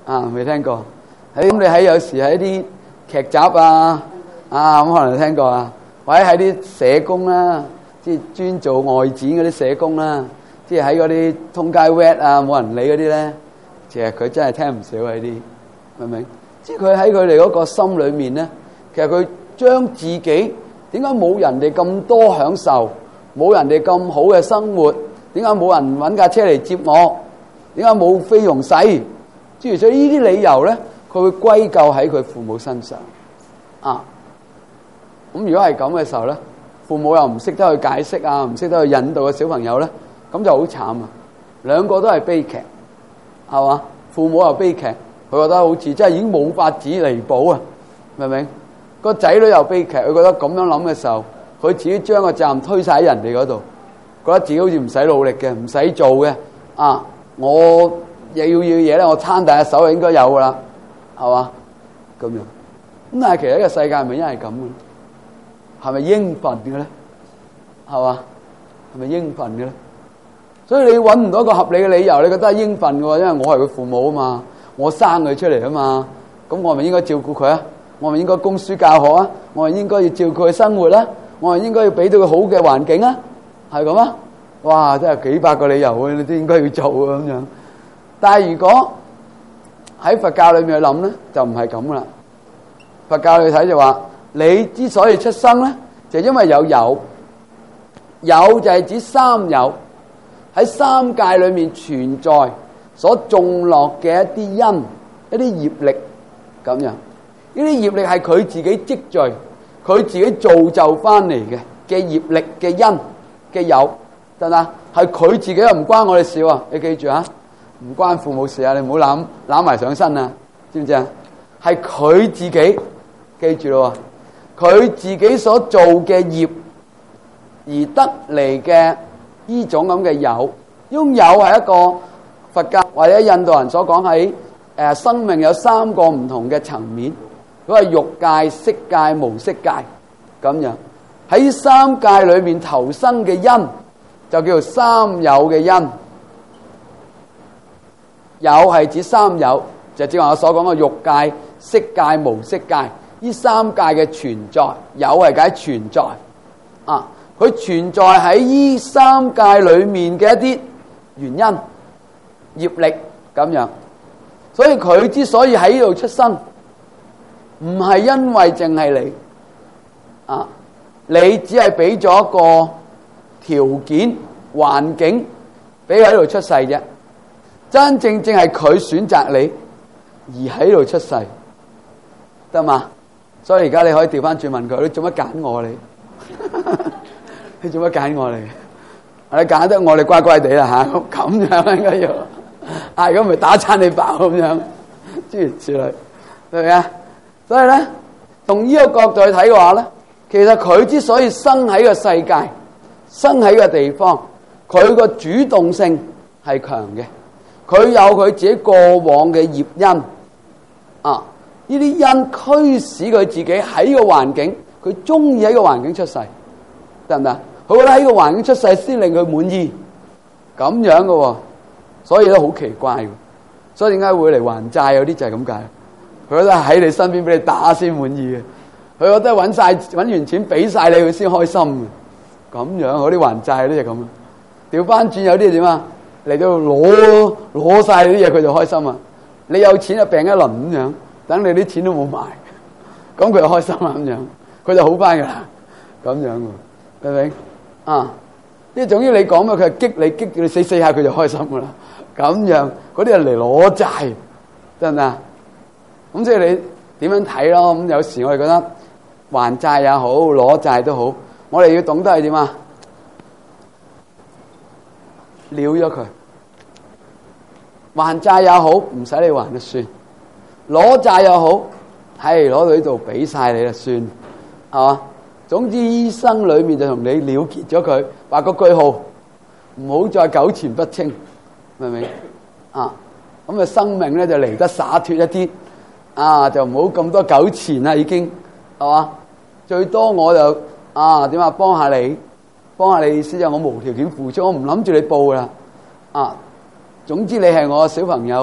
啊，未聽過？咁你喺有時喺啲劇集啊，咁可能聽過啊，或者喺啲社工啦，即係專做外展嗰啲社工啦，即係喺嗰啲通街 wet 啊，冇人理嗰啲咧，其實佢真係聽唔少喺啲，明唔明？即係佢喺佢哋嗰個心裏面咧，其實佢將自己點解冇人哋咁多享受，冇人哋咁好嘅生活，點解冇人搵架車嚟接我，點解冇菲傭使，諸如此類呢啲理由咧，佢會歸咎喺佢父母身上啊。咁如果係咁嘅時候咧，父母又唔識得去解釋啊，唔識得去引導個小朋友咧，咁就好慘啊！兩個都係悲劇，係嘛？父母又悲劇，佢覺得好似真係已經冇法子彌補啊，明唔明？個仔女又悲劇，佢覺得咁樣諗嘅時候，佢自己將個責任推晒喺人哋嗰度，覺得自己好似唔使努力嘅，唔使做嘅啊！我要嘢咧，我撐大隻手就應該有噶啦，係嘛？咁樣咁，但係其實呢個世界係咪因為咁嘅？係咪應份嘅咧？係嘛？係咪應份嘅咧？所以你揾唔到一個合理嘅理由，你覺得係應份嘅喎，因為我係佢父母啊嘛，我生佢出嚟啊嘛，咁我係咪應該照顧佢啊？我係咪應該供書教學啊？我係咪應該要照顧佢生活啦？我係咪應該要俾到佢好嘅環境啊？係咁啊？哇！真係幾百個理由啊，你都應該要做啊咁樣。但係如果喺佛教裏面去諗咧，就唔係咁噶啦。佛教去睇就話，你之所以出生咧，就因為有有就係指三有，喺三界裏面存在所種落嘅一啲因、一啲業力咁樣。呢啲業力係佢自己積聚、佢自己造就翻嚟嘅業力嘅因嘅有，得唔得？係佢自己又唔關我哋事啊！你記住啊，唔關父母事啊！你唔好攬埋上身啊！知唔知啊？係佢自己，記住咯，佢自己所做嘅業而得嚟嘅呢種咁嘅有，擁有係一個佛教或者印度人所講喺生命有三個唔同嘅層面，嗰係欲界、色界、無色界咁樣。喺三界裏面投生嘅因，就叫做三有嘅因。有係指三有，就正如我所講嘅欲界、色界、無色界，呢三界嘅存在，有係解存在啊。佢存在喺呢三界裏面嘅一啲原因、業力咁樣。所以佢之所以喺呢度出生，唔係因為淨係你啊，你只係俾咗一個條件、環境俾佢喺度出世啫。真正係佢選擇你而喺度出世，得嘛？所以而家你可以調翻轉問佢：你做乜揀我你？你做乜揀我嚟？你揀得我，你乖乖地啦吓，咁樣應該要，如果唔係打餐你飽咁樣，諸如此類，對唔對啊？所以咧，從呢個角度去睇嘅話咧，其實佢之所以生喺個世界，生喺個地方，佢個主動性係強嘅，佢有佢自己過往嘅業因啊，呢啲因驅使佢自己喺個環境，佢中意喺個環境出世，得唔得？佢覺得喺個環境出世先令佢滿意，咁樣嘅喎，所以都好奇怪嘅。所以點解會嚟還債？有啲就係咁解。佢覺得喺你身邊俾你打先滿意嘅，佢覺得揾完錢俾晒你佢先開心嘅。咁樣嗰啲還債啲就咁。調翻轉有啲點啊？嚟到攞晒你啲嘢佢就開心啊！你有錢就病一輪咁樣，等你啲錢都冇埋，咁佢就開心啦咁樣，佢就好翻噶啦，咁樣喎，明唔明？啊！即係總之你講咩，佢係激你死下佢就開心噶啦，咁樣嗰啲人嚟攞債，得唔得？咁即係你點樣睇咯？咁有時我哋覺得還債也好，攞債都好，我哋要懂得係點啊？了咗佢，還債也好，唔使你還就算；攞債又好，係攞到呢度俾晒你啦，算係嘛？總之醫生裏面就同你了結咗佢，畫個句號，唔好再糾纏不清，明唔明啊？咁啊，生命咧就嚟得灑脫一啲啊，就唔好咁多糾纏啦，已經係嘛？最多我就點啊，幫下你意思就我無條件付出，我唔諗住你報噶啦啊。總之你係我小朋友，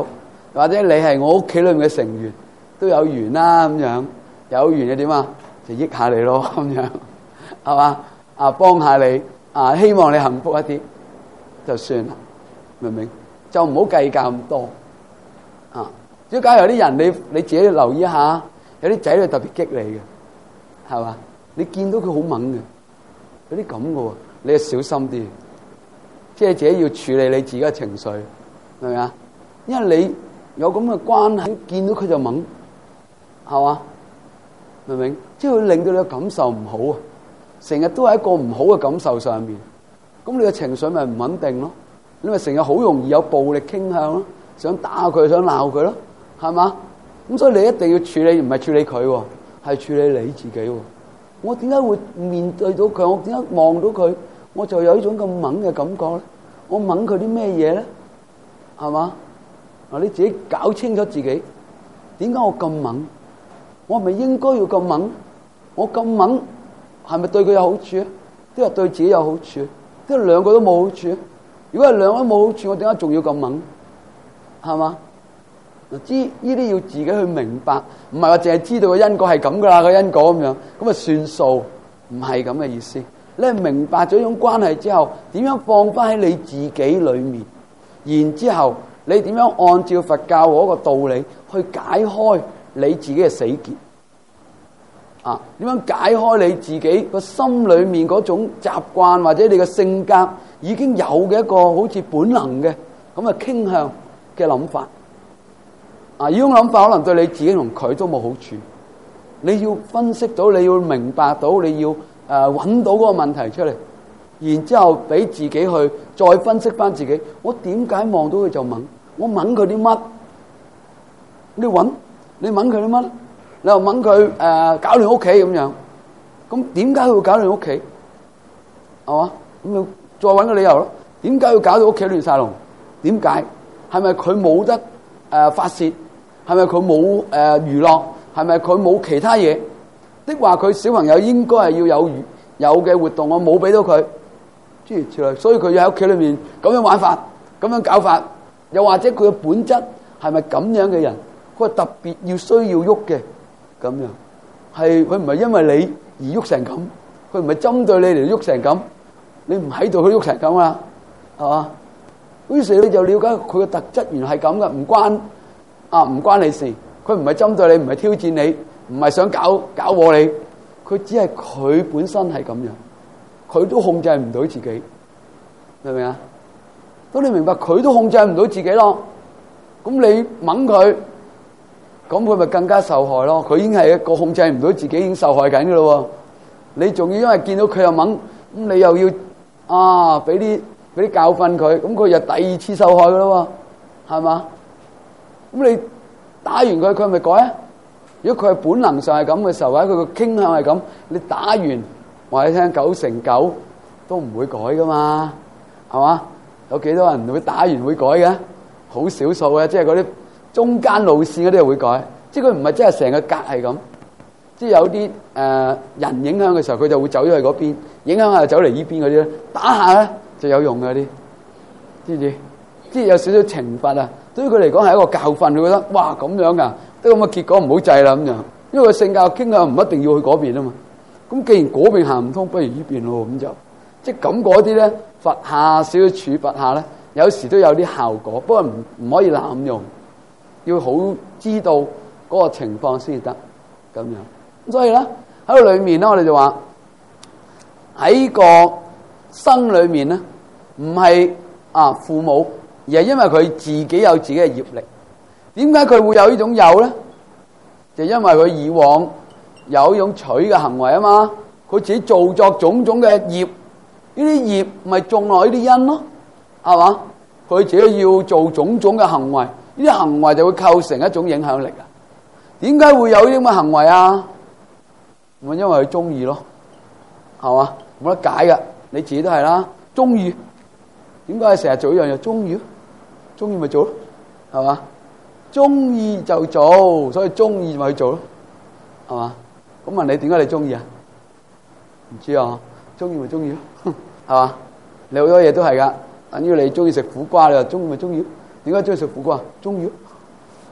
或者你係我屋企裏面嘅成員，都有緣啦咁樣，有緣嘅點啊？就益下你咯咁樣，係嘛？幫下你希望你幸福一啲就算啦，明唔明？就唔好計較咁多如果假如有啲人你自己留意一下，有啲仔女特別激你嘅，係嘛？你見到佢好猛嘅，有啲咁嘅喎，你就小心啲，即係自己要處理你自己嘅情緒，明唔明啊？因為你有咁嘅關係，見到佢就猛，係嘛？明唔明？即係會令到你嘅感受唔好啊！成日都係一個唔好嘅感受上面，咁你嘅情緒咪唔穩定咯？你咪成日好容易有暴力傾向咯，想打佢，想鬧佢咯，係嘛？咁所以你一定要處理，唔係處理佢，係處理你自己。我點解會面對到佢？我點解望到佢，我就有呢種咁猛嘅感覺咧？我猛佢啲咩嘢咧？係嘛？你自己搞清楚自己，點解我咁猛？我係咪應該要咁猛？我咁猛係咪對佢有好處啊？都係對自己有好處，都係兩個都冇好處。如果係兩個都冇好處，我點解仲要咁猛？係嘛？知呢啲要自己去明白，唔係話淨係知道個因果係咁噶啦，個因果咁樣，咁啊算數，唔係咁嘅意思。你係明白咗呢種關係之後，點樣放翻喺你自己裏面，然之後你點樣按照佛教嗰個道理去解開你自己嘅死結點樣解開你自己個心裏面嗰種習慣，或者你嘅性格已經有嘅一個好似本能嘅咁嘅傾向嘅諗法呢種諗法可能對你自己同佢都冇好處。你要分析到，你要明白到，你要揾到嗰個問題出嚟，然之後俾自己去再分析翻自己。我點解望到佢就掹？我掹佢啲乜？你揾你掹佢啲乜？你又掹佢搞亂屋企咁樣，咁點解佢會搞亂屋企？係嘛？咁要再揾個理由咯。點解要搞到屋企亂晒龍？點解？係咪佢冇得發泄？係咪佢冇娛樂？係咪佢冇其他嘢？的話佢小朋友應該係要有嘅活動，我冇俾到佢，諸如此類。所以佢要喺屋企裏面咁樣玩法，咁樣搞法。又或者佢嘅本質係咪咁樣嘅人？佢係特別要需要喐嘅咁樣，係佢唔係因為你而喐成咁，佢唔係針對你嚟喐成咁，你唔喺度佢喐成咁啦，係嘛？於是你就了解佢嘅特質原來係咁嘅，唔關你事。佢唔係針對你，唔係挑戰你，唔係想搞禍你，佢只係佢本身係咁樣，佢都控制唔到自己，明唔明啊？當你明白佢都控制唔到自己咯，咁你掹佢，咁佢咪更加受害咯？佢已經係一個控制唔到自己，已經受害緊噶咯。你仲要因為見到佢又掹，咁你又要俾啲教訓佢，咁佢又第二次受害噶咯，係嘛？咁你打完佢，佢咪改啊？如果佢係本能上係咁嘅時候，或者佢個傾向係咁，你打完話你聽9成9都唔會改噶嘛，係嘛？有幾多人會打完會改嘅？好少數嘅，即係嗰啲中間路線嗰啲會改，即係佢唔係真係成個格係咁。即係有啲人影響嘅時候，佢就會走咗去嗰邊；影響下就走嚟呢邊嗰啲咧，打下咧就有用嘅啲，知唔知？即係有少少懲罰啊！對於佢嚟講係一個教訓，佢覺得哇咁樣噶，都咁嘅結果唔好制啦咁樣。因為佢性格傾向唔一定要去嗰邊啊嘛。咁既然嗰邊行唔通，不如呢邊咯，咁就即係咁嗰啲咧，罰下少少處罰下咧，有時都有啲效果，不過唔可以濫用，要好知道嗰個情況先得咁樣。咁所以咧喺度裏面咧，我哋就話喺個生裏面咧，唔係父母。而係因為佢自己有自己嘅業力，點解佢會有呢種有咧？就因為佢以往有一種取嘅行為啊嘛，佢自己做作種種嘅業，呢啲業咪種落呢啲因咯，係嘛？佢自己要做種種嘅行為，呢啲行為就會構成一種影響力啊。點解會有呢啲咁嘅行為啊？咁因為佢中意咯，係嘛？冇得解噶，你自己都係啦，中意。點解成日做一樣嘢？中意咯，中意咪做咯，係嘛？中意就做，所以中意咪去做咯，係嘛？咁問你點解你中意啊？唔知啊，中意咪中意咯，係嘛？你好多嘢都係噶，等於你中意食苦瓜，你就中意咪中意咯。點解中意食苦瓜？中意咯，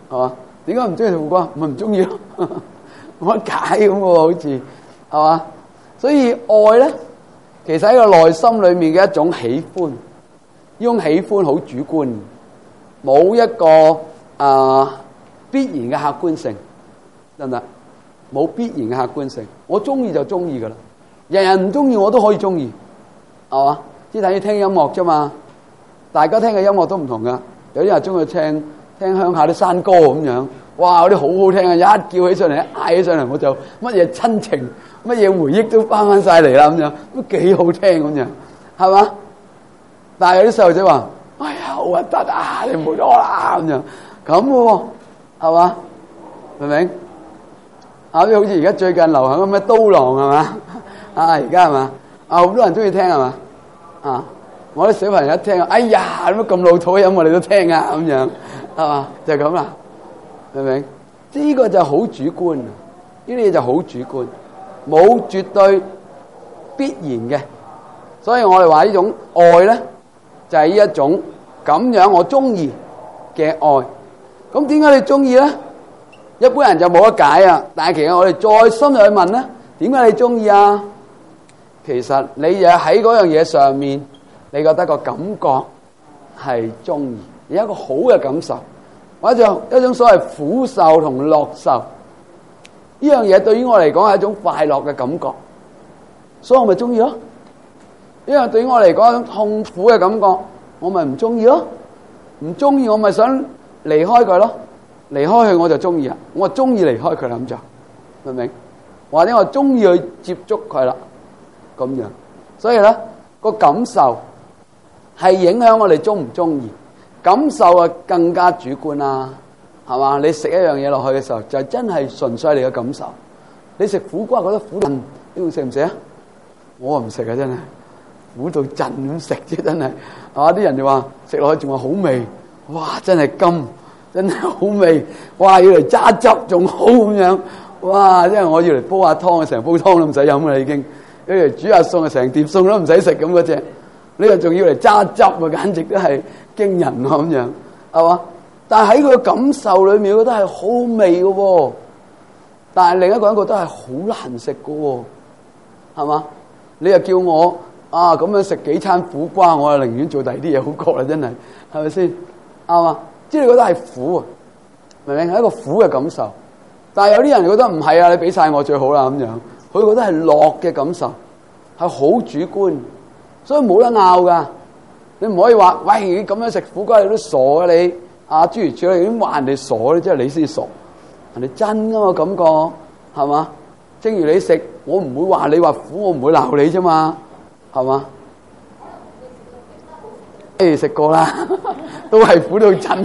係嘛？點解唔中意條苦瓜？咪唔中意咯，冇乜解咁喎，好似係嘛？所以愛咧，其實喺個內心裏面嘅一種喜歡，呢種喜歡好主觀，冇一個必然嘅客觀性，得唔得？冇必然嘅客觀性，我中意就中意噶啦，人人唔中意我都可以中意，係嘛？即係等於聽音樂啫嘛，大家聽嘅音樂都唔同噶，有啲人中意聽鄉下啲山歌咁樣，哇嗰啲好好聽啊！一叫起上嚟，嗌起上嚟，我就乜嘢親情、乜嘢回憶都翻晒嚟啦咁樣，都幾好聽咁樣，係嘛？但係有啲細路仔話：哎呀，好核突啊！你唔好攞啦咁樣，咁嘅喎，係嘛？明唔明？好似而家最近流行嘅咩刀郎係嘛？而家係嘛？好多人中意聽係嘛？我啲小朋友一聽，哎呀，乜咁老土嘅音樂你都聽啊？咁樣係嘛？就係咁啦，明唔明？呢個就好主觀，呢啲嘢就好主觀，冇絕對必然嘅。所以我哋話呢種愛咧，就係呢一種咁樣我中意嘅愛。咁點解你中意咧？一般人就冇得解啊！但係其實我哋再深入去問咧，點解你中意啊？其實你又喺嗰樣嘢上面，你覺得個感覺係中意，有一個好嘅感受，或者一種所謂苦受同樂受。呢樣嘢對於我嚟講係一種快樂嘅感覺，所以我咪中意咯。因為對於我嚟講係一種痛苦嘅感覺，我咪唔中意咯。唔中意我咪想離開佢咯。離開佢我就中意啊！我中意離開佢啦，咁就明唔明？或者我中意去接觸佢啦，咁樣。所以咧個感受係影響我哋中唔中意，感受啊更加主觀啦，係嘛？你食一樣嘢落去嘅時候，就真係純粹你嘅感受。你食苦瓜覺得苦震，你會食唔食啊？我唔食啊，真係苦到震咁食啫，真係。係嘛？啲人就話食落去仲話好味，哇！真係甘。真係好味，哇！要嚟揸汁仲好咁樣，哇！因為我要嚟煲下湯，成煲湯都唔使飲啦已經。要嚟煮下餸，成碟餸都唔使食咁嗰隻。呢個仲要嚟揸汁啊，簡直都係驚人咁樣，係嘛？但係喺佢嘅感受裏面，覺得係好味嘅喎。但係另一個人覺得係好難食嘅喎，係嘛？你又叫我咁樣食幾餐苦瓜，我就寧願做第二啲嘢好過啦，真係，係咪先？啱嘛？即係你覺得係苦啊，明明係一個苦嘅感受，但係有啲人覺得唔係啊，你俾晒我最好啦咁樣，佢覺得係樂嘅感受，係好主觀，所以冇得拗噶。你唔可以話喂，你咁樣食苦瓜你都傻啊你諸如此類，已經話人哋傻咧，即係你先傻，人哋真噶嘛感覺係嘛？正如你食，我唔會話你話苦，我唔會鬧你啫嘛，係嘛？食過啦，都係苦到震，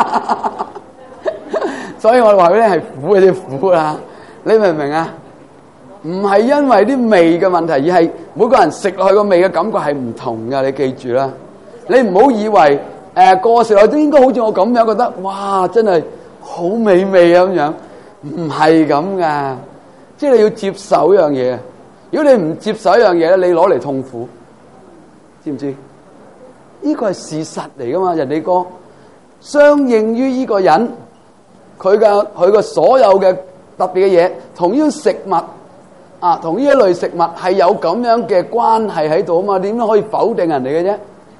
所以我話俾你係苦嘅啲苦啦，你明唔明啊？唔係因為啲味嘅問題，而係每個人食落去個味嘅感覺係唔同噶，你記住啦。你唔好以為個個食落都應該好似我咁樣覺得，哇，真係好美味啊咁樣，唔係咁噶，即係你要接受一樣嘢。如果你唔接受一樣嘢咧，你攞嚟痛苦，知唔知？呢個係事實嚟噶嘛？人哋個相應於呢個人，佢個所有嘅特別嘅嘢，同呢種食物同呢一類食物係有咁樣嘅關係喺度啊嘛？點樣可以否定人哋嘅啫？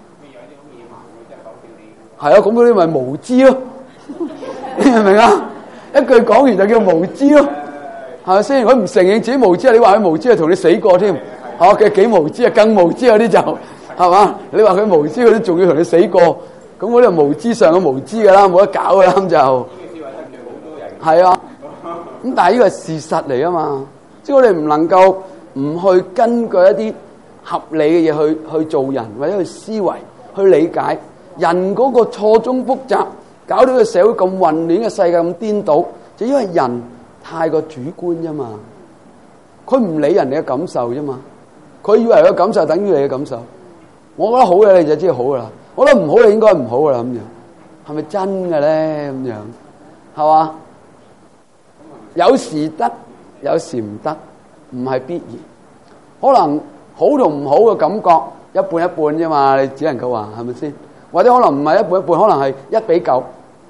係啊，咁嗰啲咪無知咯？你明唔明啊？一句講完就叫無知咯，係咪先？佢唔承認自己無知，你話佢無知，係同你死過添。佢幾無知啊？更無知嗰啲就。係嘛？你話佢無知，佢都仲要同你死過，咁嗰啲係無知上嘅無知噶啦，冇得搞噶啦咁就。係啊，咁但係呢個係事實嚟啊嘛，即係我哋唔能夠唔去根據一啲合理嘅嘢去做人，或者去思維去理解人嗰個錯綜複雜，搞到個社會咁混亂，嘅世界咁顛倒，就因為人太過主觀啫嘛。佢唔理人哋嘅感受啫嘛，佢以為佢嘅感受等於你嘅感受。我覺得好嘅你就知好噶啦，我覺得唔好你應該唔好噶啦咁樣，係咪真嘅咧咁樣？係嘛？有時得，有時唔得，唔係必然。可能好同唔好嘅感覺一半一半啫嘛，你只能夠話係咪先？或者可能唔係一半一半，可能係1:9，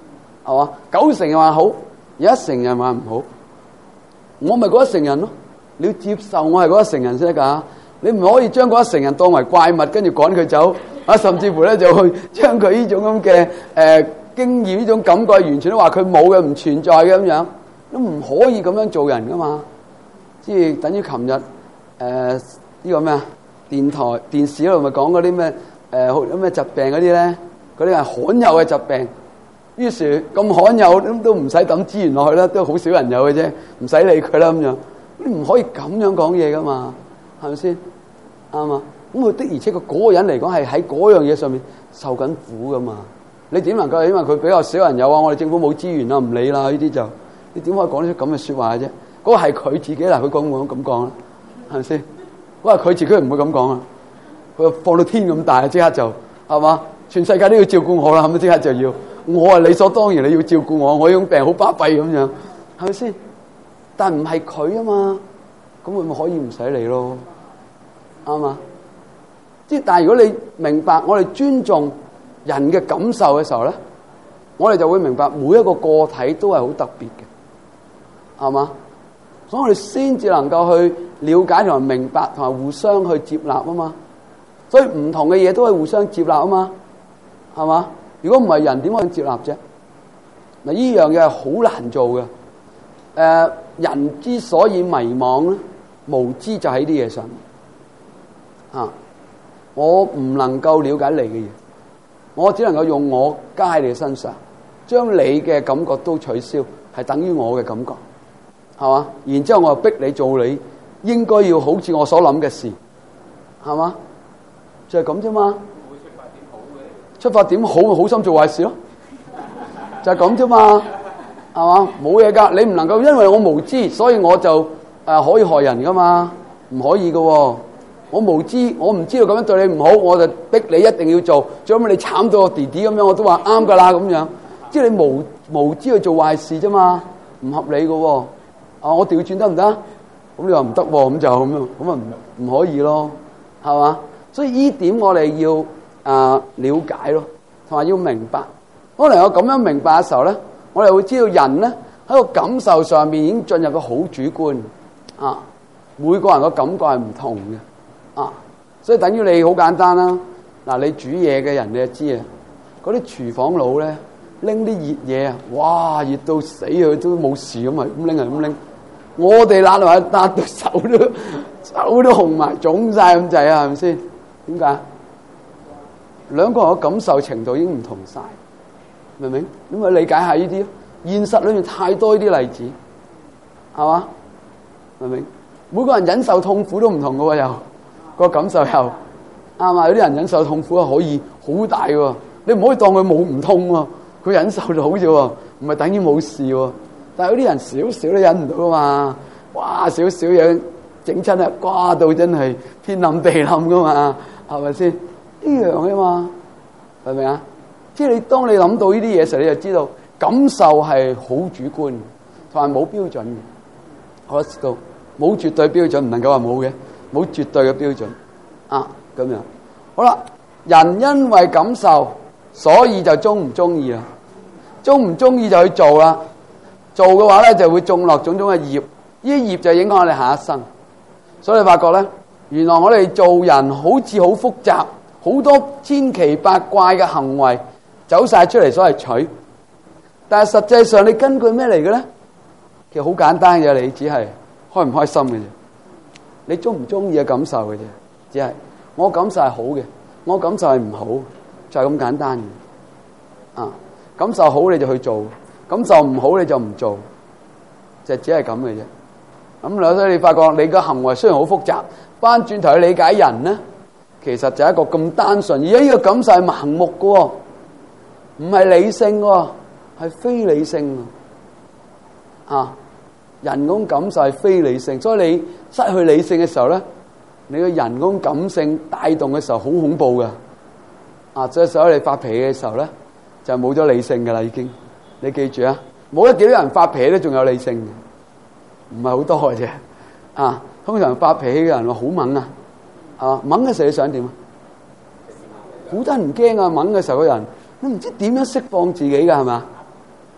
係嘛？90%人話好，有1%人話唔好。我咪嗰1%人咯，你要接受我係嗰1%人先得㗎。你唔可以將嗰1%人當為怪物，跟住趕佢走啊！甚至乎咧就去將佢呢種咁嘅經驗呢種感覺完全都話佢冇嘅、唔存在嘅咁樣，都唔可以咁樣做人噶嘛。即係等於琴日呢個咩啊？電視嗰度咪講嗰啲咩咩疾病嗰啲咧？嗰啲係罕有嘅疾病。於是咁罕有都唔使抌資源落去啦，都好少人有嘅啫，唔使理佢啦咁樣。你唔可以咁樣講嘢噶嘛，係咪先？啱嘛？咁佢的而且確嗰個人嚟講係喺嗰樣嘢上面受緊苦噶嘛？你點能夠因為佢比較少人有啊？我哋政府冇資源啊，唔理啦呢啲就，你點可以講呢啲咁嘅説話嘅啫？嗰個係佢自己嗱，佢講冇咁講啦，係咪先？嗰個佢自己唔會咁講啊，佢放到天咁大，即刻就係嘛？全世界都要照顧我啦，咁即刻就要我係理所當然你要照顧我，我呢種病好巴閉咁樣，係咪先？但唔係佢啊嘛，咁佢咪可以唔使理咯？啱嘛？即係但係如果你明白我哋尊重人嘅感受嘅時候咧，我哋就會明白每一個個體都係好特別嘅，係嘛？所以我哋先至能夠去了解同埋明白同埋互相去接納啊嘛。所以唔同嘅嘢都係互相接納啊嘛，係嘛？如果唔係人點可以接納啫？嗱，呢樣嘢係好難做嘅。人之所以迷惘咧，無知就喺啲嘢上面。我唔能夠了解你嘅嘢，我只能夠用我加喺你身上，將你嘅感覺都取消，係等於我嘅感覺，係嘛？然之後我就逼你做你應該要好似我所諗嘅事，係嘛？就係咁啫嘛。出發點好咪好心做壞事咯，就係咁啫嘛，係嘛？冇嘢噶，你唔能夠因為我無知，所以我就可以害人噶嘛，唔可以噶喎。我無知，我唔知道咁樣對你唔好，我就逼你一定要做，最後你慘到我弟弟咁樣，我都話啱噶啦咁樣。即係你無知去做壞事啫嘛，唔合理噶喎。我調轉得唔得？咁你話唔得喎，咁就咁樣，咁啊唔可以咯，係嘛？所以呢點我哋要了解咯，同埋要明白。可能我咁樣明白嘅時候咧，我哋會知道人咧喺個感受上面已經進入咗好主觀啊，每個人個感覺係唔同嘅。所以等於你好簡單啦。嗱，你煮嘢嘅人你就知啊，嗰啲廚房佬咧拎啲熱嘢啊，哇，熱到死佢都冇事咁啊，咁拎係咁拎。我哋揦落去揦到手都紅埋腫晒咁滯啊，係咪先？點解？兩個人嘅感受程度已經唔同晒，明唔明？咁咪理解下呢啲。現實裏面太多呢啲例子，係嘛？明唔明？每個人忍受痛苦都唔同嘅喎，又個感受又啱啊！有啲人忍受痛苦係可以好大嘅，你唔可以當佢冇唔痛喎，佢忍受到啫喎，唔係等於冇事喎。但係有啲人少少都忍唔到啊嘛，哇！少少嘢整親啊，瓜到真係天冧地冧噶嘛，係咪先？呢樣啊嘛，明唔明啊？即係當你諗到呢啲嘢時候，你就知道感受係好主觀，同埋冇標準嘅。我知道冇絕對標準，唔能夠話冇嘅，冇絕對嘅標準啊。咁樣好啦，人因為感受，所以就中唔中意啦，中唔中意就去做啦。做嘅話咧，就會種落種種嘅業，呢啲業就影響我哋下一生。所以你發覺咧，原來我哋做人好似好複雜，好多千奇百怪嘅行為走晒出嚟，所謂取。但係實際上你根據咩嚟嘅咧？其實好簡單嘅，你只係開唔開心嘅啫，你中唔中意嘅感受嘅啫，只係我感受係好嘅，我感受係唔好，就係咁簡單嘅。感受好你就去做，感受唔好你就唔做，就只係咁嘅啫。咁所以你發覺你嘅行為雖然好複雜，翻轉頭去理解人咧，其實就係一個咁單純，而家呢個感受係盲目嘅，唔係理性嘅，係非理性啊！人嗰種感受係非理性，所以你失去理性嘅時候咧，你個人嗰種感性帶動嘅時候好恐怖嘅。所以你發脾氣嘅時候咧，就冇咗理性嘅啦，已經。你記住啊，冇得幾多人發脾氣都仲有理性嘅，唔係好多嘅啫。通常發脾氣嘅人話好猛啊，猛嘅時候你想點啊？好多人唔驚啊，猛嘅時候個人都唔知點樣釋放自己㗎，係嘛？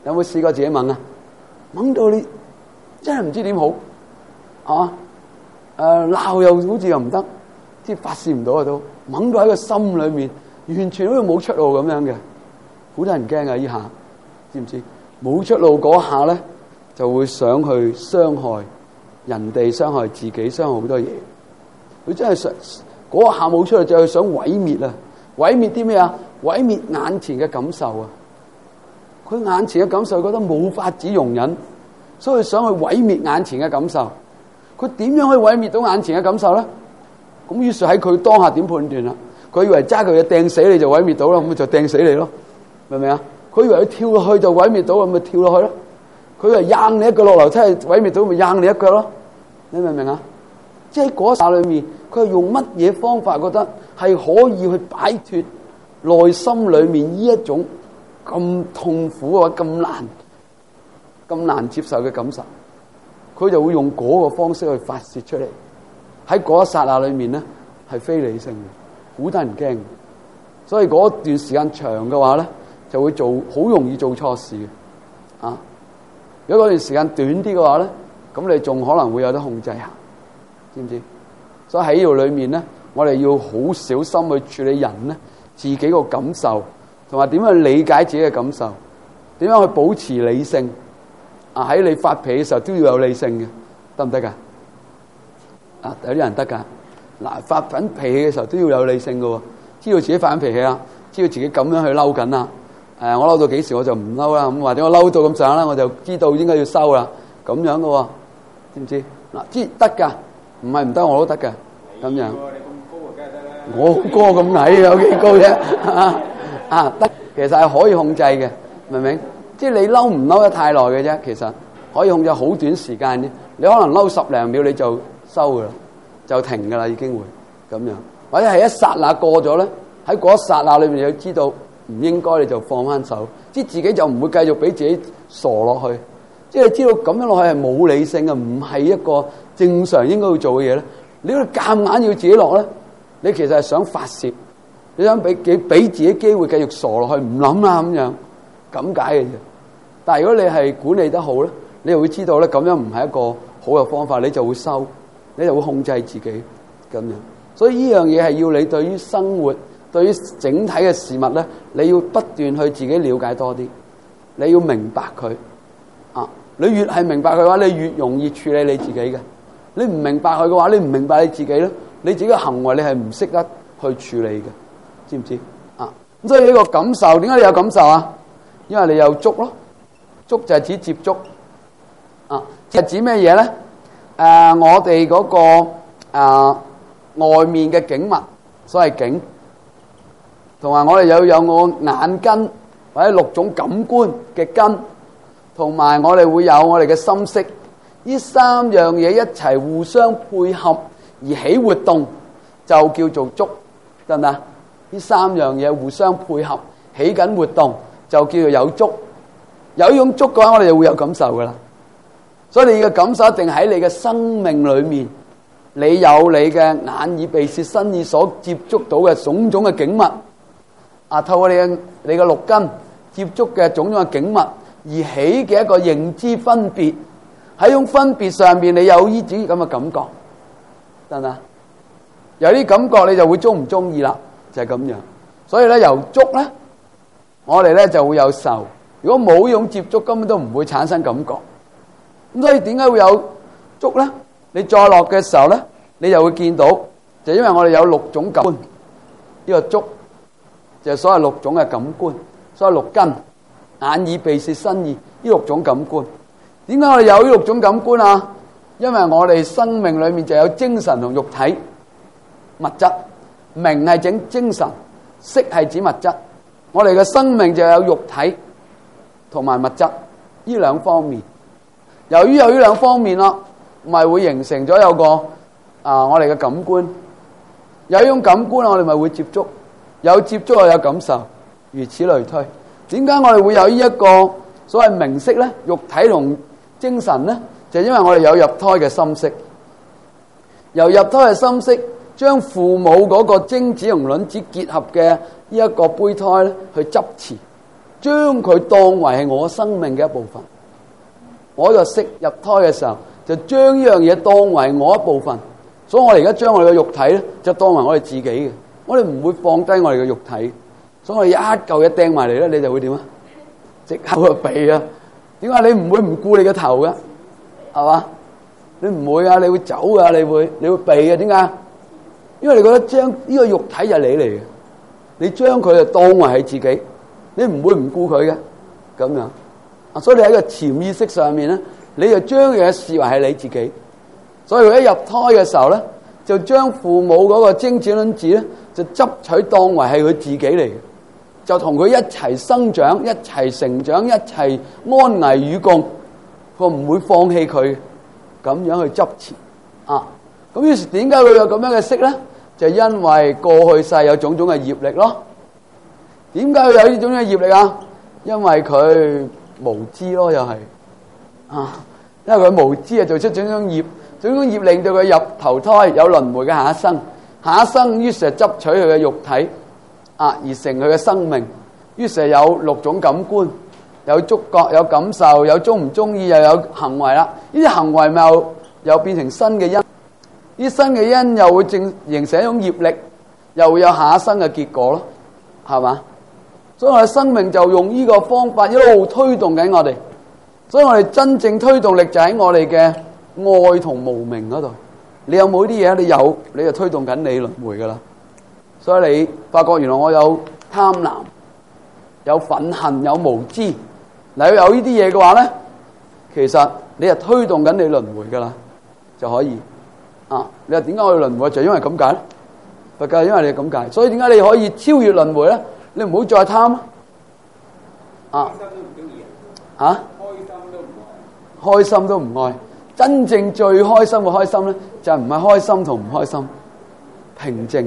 有冇試過自己掹啊？掹到你真係唔知點好啊！鬧又好似又唔得，即係發泄唔到啊都，掹到喺個心裏面，完全好似冇出路咁樣嘅，好多人驚啊！呢下知唔知？冇出路嗰下咧，就會想去傷害人哋，傷害自己，傷害好多嘢。佢真係想嗰下冇出路，就係想毀滅啊！毀滅啲咩啊？毀滅眼前嘅感受啊！佢眼前嘅感受覺得冇法子容忍，所以想去毀滅眼前嘅感受。佢點樣可以毀滅到眼前嘅感受咧？咁於是喺佢當下點判斷啊？佢以為揸佢嘢掟死你就毀滅到啦，咁咪就掟死你咯，明唔明啊？佢以為佢跳落去就毀滅到，咁咪跳落去咯。佢以為掹你一腳落樓梯毀滅到，咪掹你一腳咯。你明唔明啊？即係喺嗰一剎裏面，佢係用乜嘢方法覺得係可以去擺脫內心裏面呢一種咁痛苦啊、咁難接受嘅感受，佢就會用嗰個方式去發泄出嚟。喺嗰一剎那裏面咧，係非理性嘅，好得人驚。所以嗰段時間長嘅話咧，就會好容易做錯事嘅。啊，如果嗰段時間短啲嘅話咧，咁你仲可能會有得控制下，知唔知？所以喺呢度裏面咧，我哋要好小心去處理人咧自己個感受，同埋點樣去理解自己嘅感受，點樣去保持理性。啊，喺你發脾氣嘅時候都要有理性嘅，得唔得噶？啊，有啲人得噶。嗱，發緊脾氣嘅時候都要有理性嘅，知道自己發緊脾氣啦，知道自己咁樣去嬲緊啦。我嬲到幾時我就唔嬲啦，咁或者我嬲到咁上下啦，我就知道應該要收啦，咁樣嘅，知唔知？嗱，知得噶，唔係唔得，我都得噶，咁樣。你咁高啊，梗係得啦。我好高咁矮，有幾高啫？得，其實係可以控制嘅，明唔明？即係你嬲唔嬲得太耐嘅啫，其實可以控制好短時間啫。你可能嬲10零秒你就收噶啦，就停噶啦，已經會咁樣。或者係一剎那過咗咧，喺嗰一剎那裏面你要知道唔應該，你就放翻手，即係自己就唔會繼續俾自己傻落去。即係你知道咁樣落去係冇理性嘅，唔係一個正常應該要做嘅嘢咧。你如果夾硬要自己落咧，你其實係想發泄，你想俾自己機會繼續傻落去，唔諗啦咁樣。咁解嘅啫，但係如果你係管理得好咧，你就會知道咧，咁樣唔係一個好嘅方法，你就會收，你就會控制自己咁樣。所以呢樣嘢係要你對於生活、對於整體嘅事物咧，你要不斷去自己了解多啲，你要明白佢啊。你越係明白佢嘅話，你越容易處理你自己嘅。你唔明白佢嘅話，你唔明白你自己咧，你自己嘅行為你係唔識得去處理嘅，知唔知啊？咁所以呢個感受，點解你有感受啊？因為你有觸咯，觸就係指接觸，即係指咩嘢咧？我哋嗰個外面嘅景物，所謂景，同埋我哋有個眼根或者6種感官嘅根，同埋我哋會有我哋嘅心識，呢3樣嘢一齊互相配合而起活動，就叫做觸，得唔得？呢3樣嘢互相配合起緊活動，就叫做有觸。有呢種觸嘅話，我哋就會有感受噶啦。所以你嘅感受一定喺你嘅生命裏面，你有你嘅眼耳鼻舌身意所接觸到嘅種種嘅景物，透過你嘅6根接觸嘅種種嘅景物而起嘅一個認知分別，喺種分別上面你有呢啲咁嘅感覺，得唔得？有啲感覺你就會中唔中意啦，就係咁樣。所以咧由觸咧，我哋咧就會有受。如果冇呢種接觸，根本都唔會產生感覺。咁所以點解會有觸咧？你再落嘅時候咧，你就會見到，就因為我哋有6種感官，呢個觸就係所謂6種嘅感官，所謂6根，眼耳鼻舌身意呢6種感官。點解我哋有呢6種感官啊？因為我哋生命裏面就有精神同肉體物質，名係整精神，色係指物質。我哋嘅生命就有肉體同埋物質呢2方面。由於有呢2方面啦，咪會形成咗有個我哋嘅感官。有呢種感官，我哋咪會接觸，有接觸又有感受，如此類推。點解我哋會有呢一個所謂名色咧？肉體同精神咧，就因為我哋有入胎嘅心識。由入胎嘅心識，將父母嗰個精子同卵子結合嘅呢一個胚胎咧，去執持， 將佢當為係我生命嘅一部分。我就識入胎嘅時候，就將呢樣嘢當為我一部分。所以我哋而家將我哋嘅肉體咧，就當為我哋自己嘅。我哋唔會放低我哋嘅肉體。所以我哋一嚿嘢掟埋嚟咧，你就會點啊？即刻去避啊！點解你唔會唔顧你嘅頭嘅？係嘛？你唔會啊！你會走啊！你會避啊？點解？因為你覺得將呢個肉體就係你嚟嘅，你將佢就當為係自己，你唔會唔顧佢嘅咁樣啊。所以你喺個潛意識上面咧，你就將嘢視為係你自己。所以佢一入胎嘅時候咧，就將父母嗰個精子卵子咧，就執取當為係佢自己嚟嘅，就同佢一齊生長、一齊成長、一齊安危與共。佢唔會放棄佢，咁樣去執持啊。咁於是點解會有咁樣嘅識咧？就因為過去世有種種嘅業力咯。點解會有呢種嘅業力啊？因為佢無知咯，又係啊，因為佢無知啊，做出種種業，種種業令到佢入投胎有輪迴嘅下一生，下一生於是就執取佢嘅肉體啊，而成佢嘅生命。於是有6種感官，有觸覺、有感受、有中唔中意，又有行為啦。呢啲行為咪又變成新嘅因。呢新嘅因又會形成一種業力，又會有下一生嘅結果咯，係嘛？所以我哋生命就用呢個方法一路推動緊我哋。所以我哋真正推動力就喺我哋嘅愛同無明嗰度。你有冇啲嘢？你有，你就推動緊你輪迴噶啦。所以你發覺原來我有貪婪、有憤恨、有無知。嗱，有呢啲嘢嘅話咧，其實你係推動緊你輪迴噶啦，就可以。啊！你話點解我要輪迴？就因為咁解咯，就因為你係咁解。所以點解你可以超越輪迴咧？你唔好再貪啊！啊！開心都唔愛。真正最開心嘅開心咧，就係唔係開心同唔開心，平靜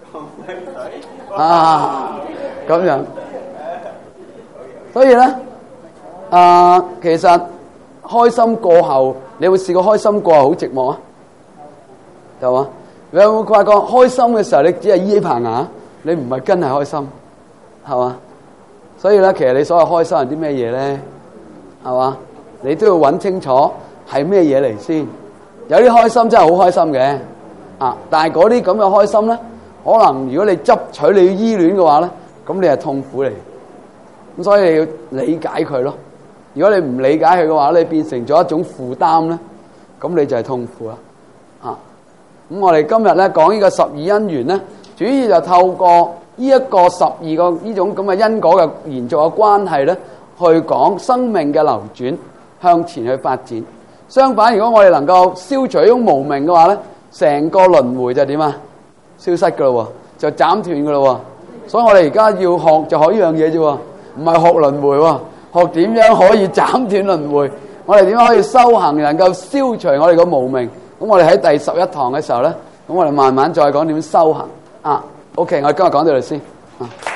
啊！咁樣。所以咧，其實開心過後，你會試過開心過後好寂寞啊？係嘛？你有冇發覺開心嘅時候，你只係依起棚牙，你唔係真係開心，係嘛？所以咧，其實你所謂開心係啲咩嘢咧？係嘛？你都要揾清楚係咩嘢嚟先。有啲開心真係好開心嘅，啊！但係嗰啲咁嘅開心咧，可能如果你執取你要依戀嘅話咧，咁你係痛苦嚟。咁所以你要理解佢咯。如果你唔理解佢嘅話，你變成咗一種負擔咧，咁你就係痛苦啦。啊！咁我哋今日咧講呢個12因緣咧，主要就透過呢一個12個呢種咁嘅因果嘅延續嘅關係咧，去講生命嘅流轉向前去發展。相反，如果我哋能夠消除呢種無明嘅話咧，成個輪迴就點啊？消失噶咯，就斬斷噶咯。所以我哋而家要學就學呢樣嘢啫，唔係學輪迴喎，學點樣可以斬斷輪迴。我哋點樣可以修行能夠消除我哋嘅無明？咁我哋喺第11堂嘅時候咧，咁我哋慢慢再講點修行啊。OK，我哋今日講到呢度先啊。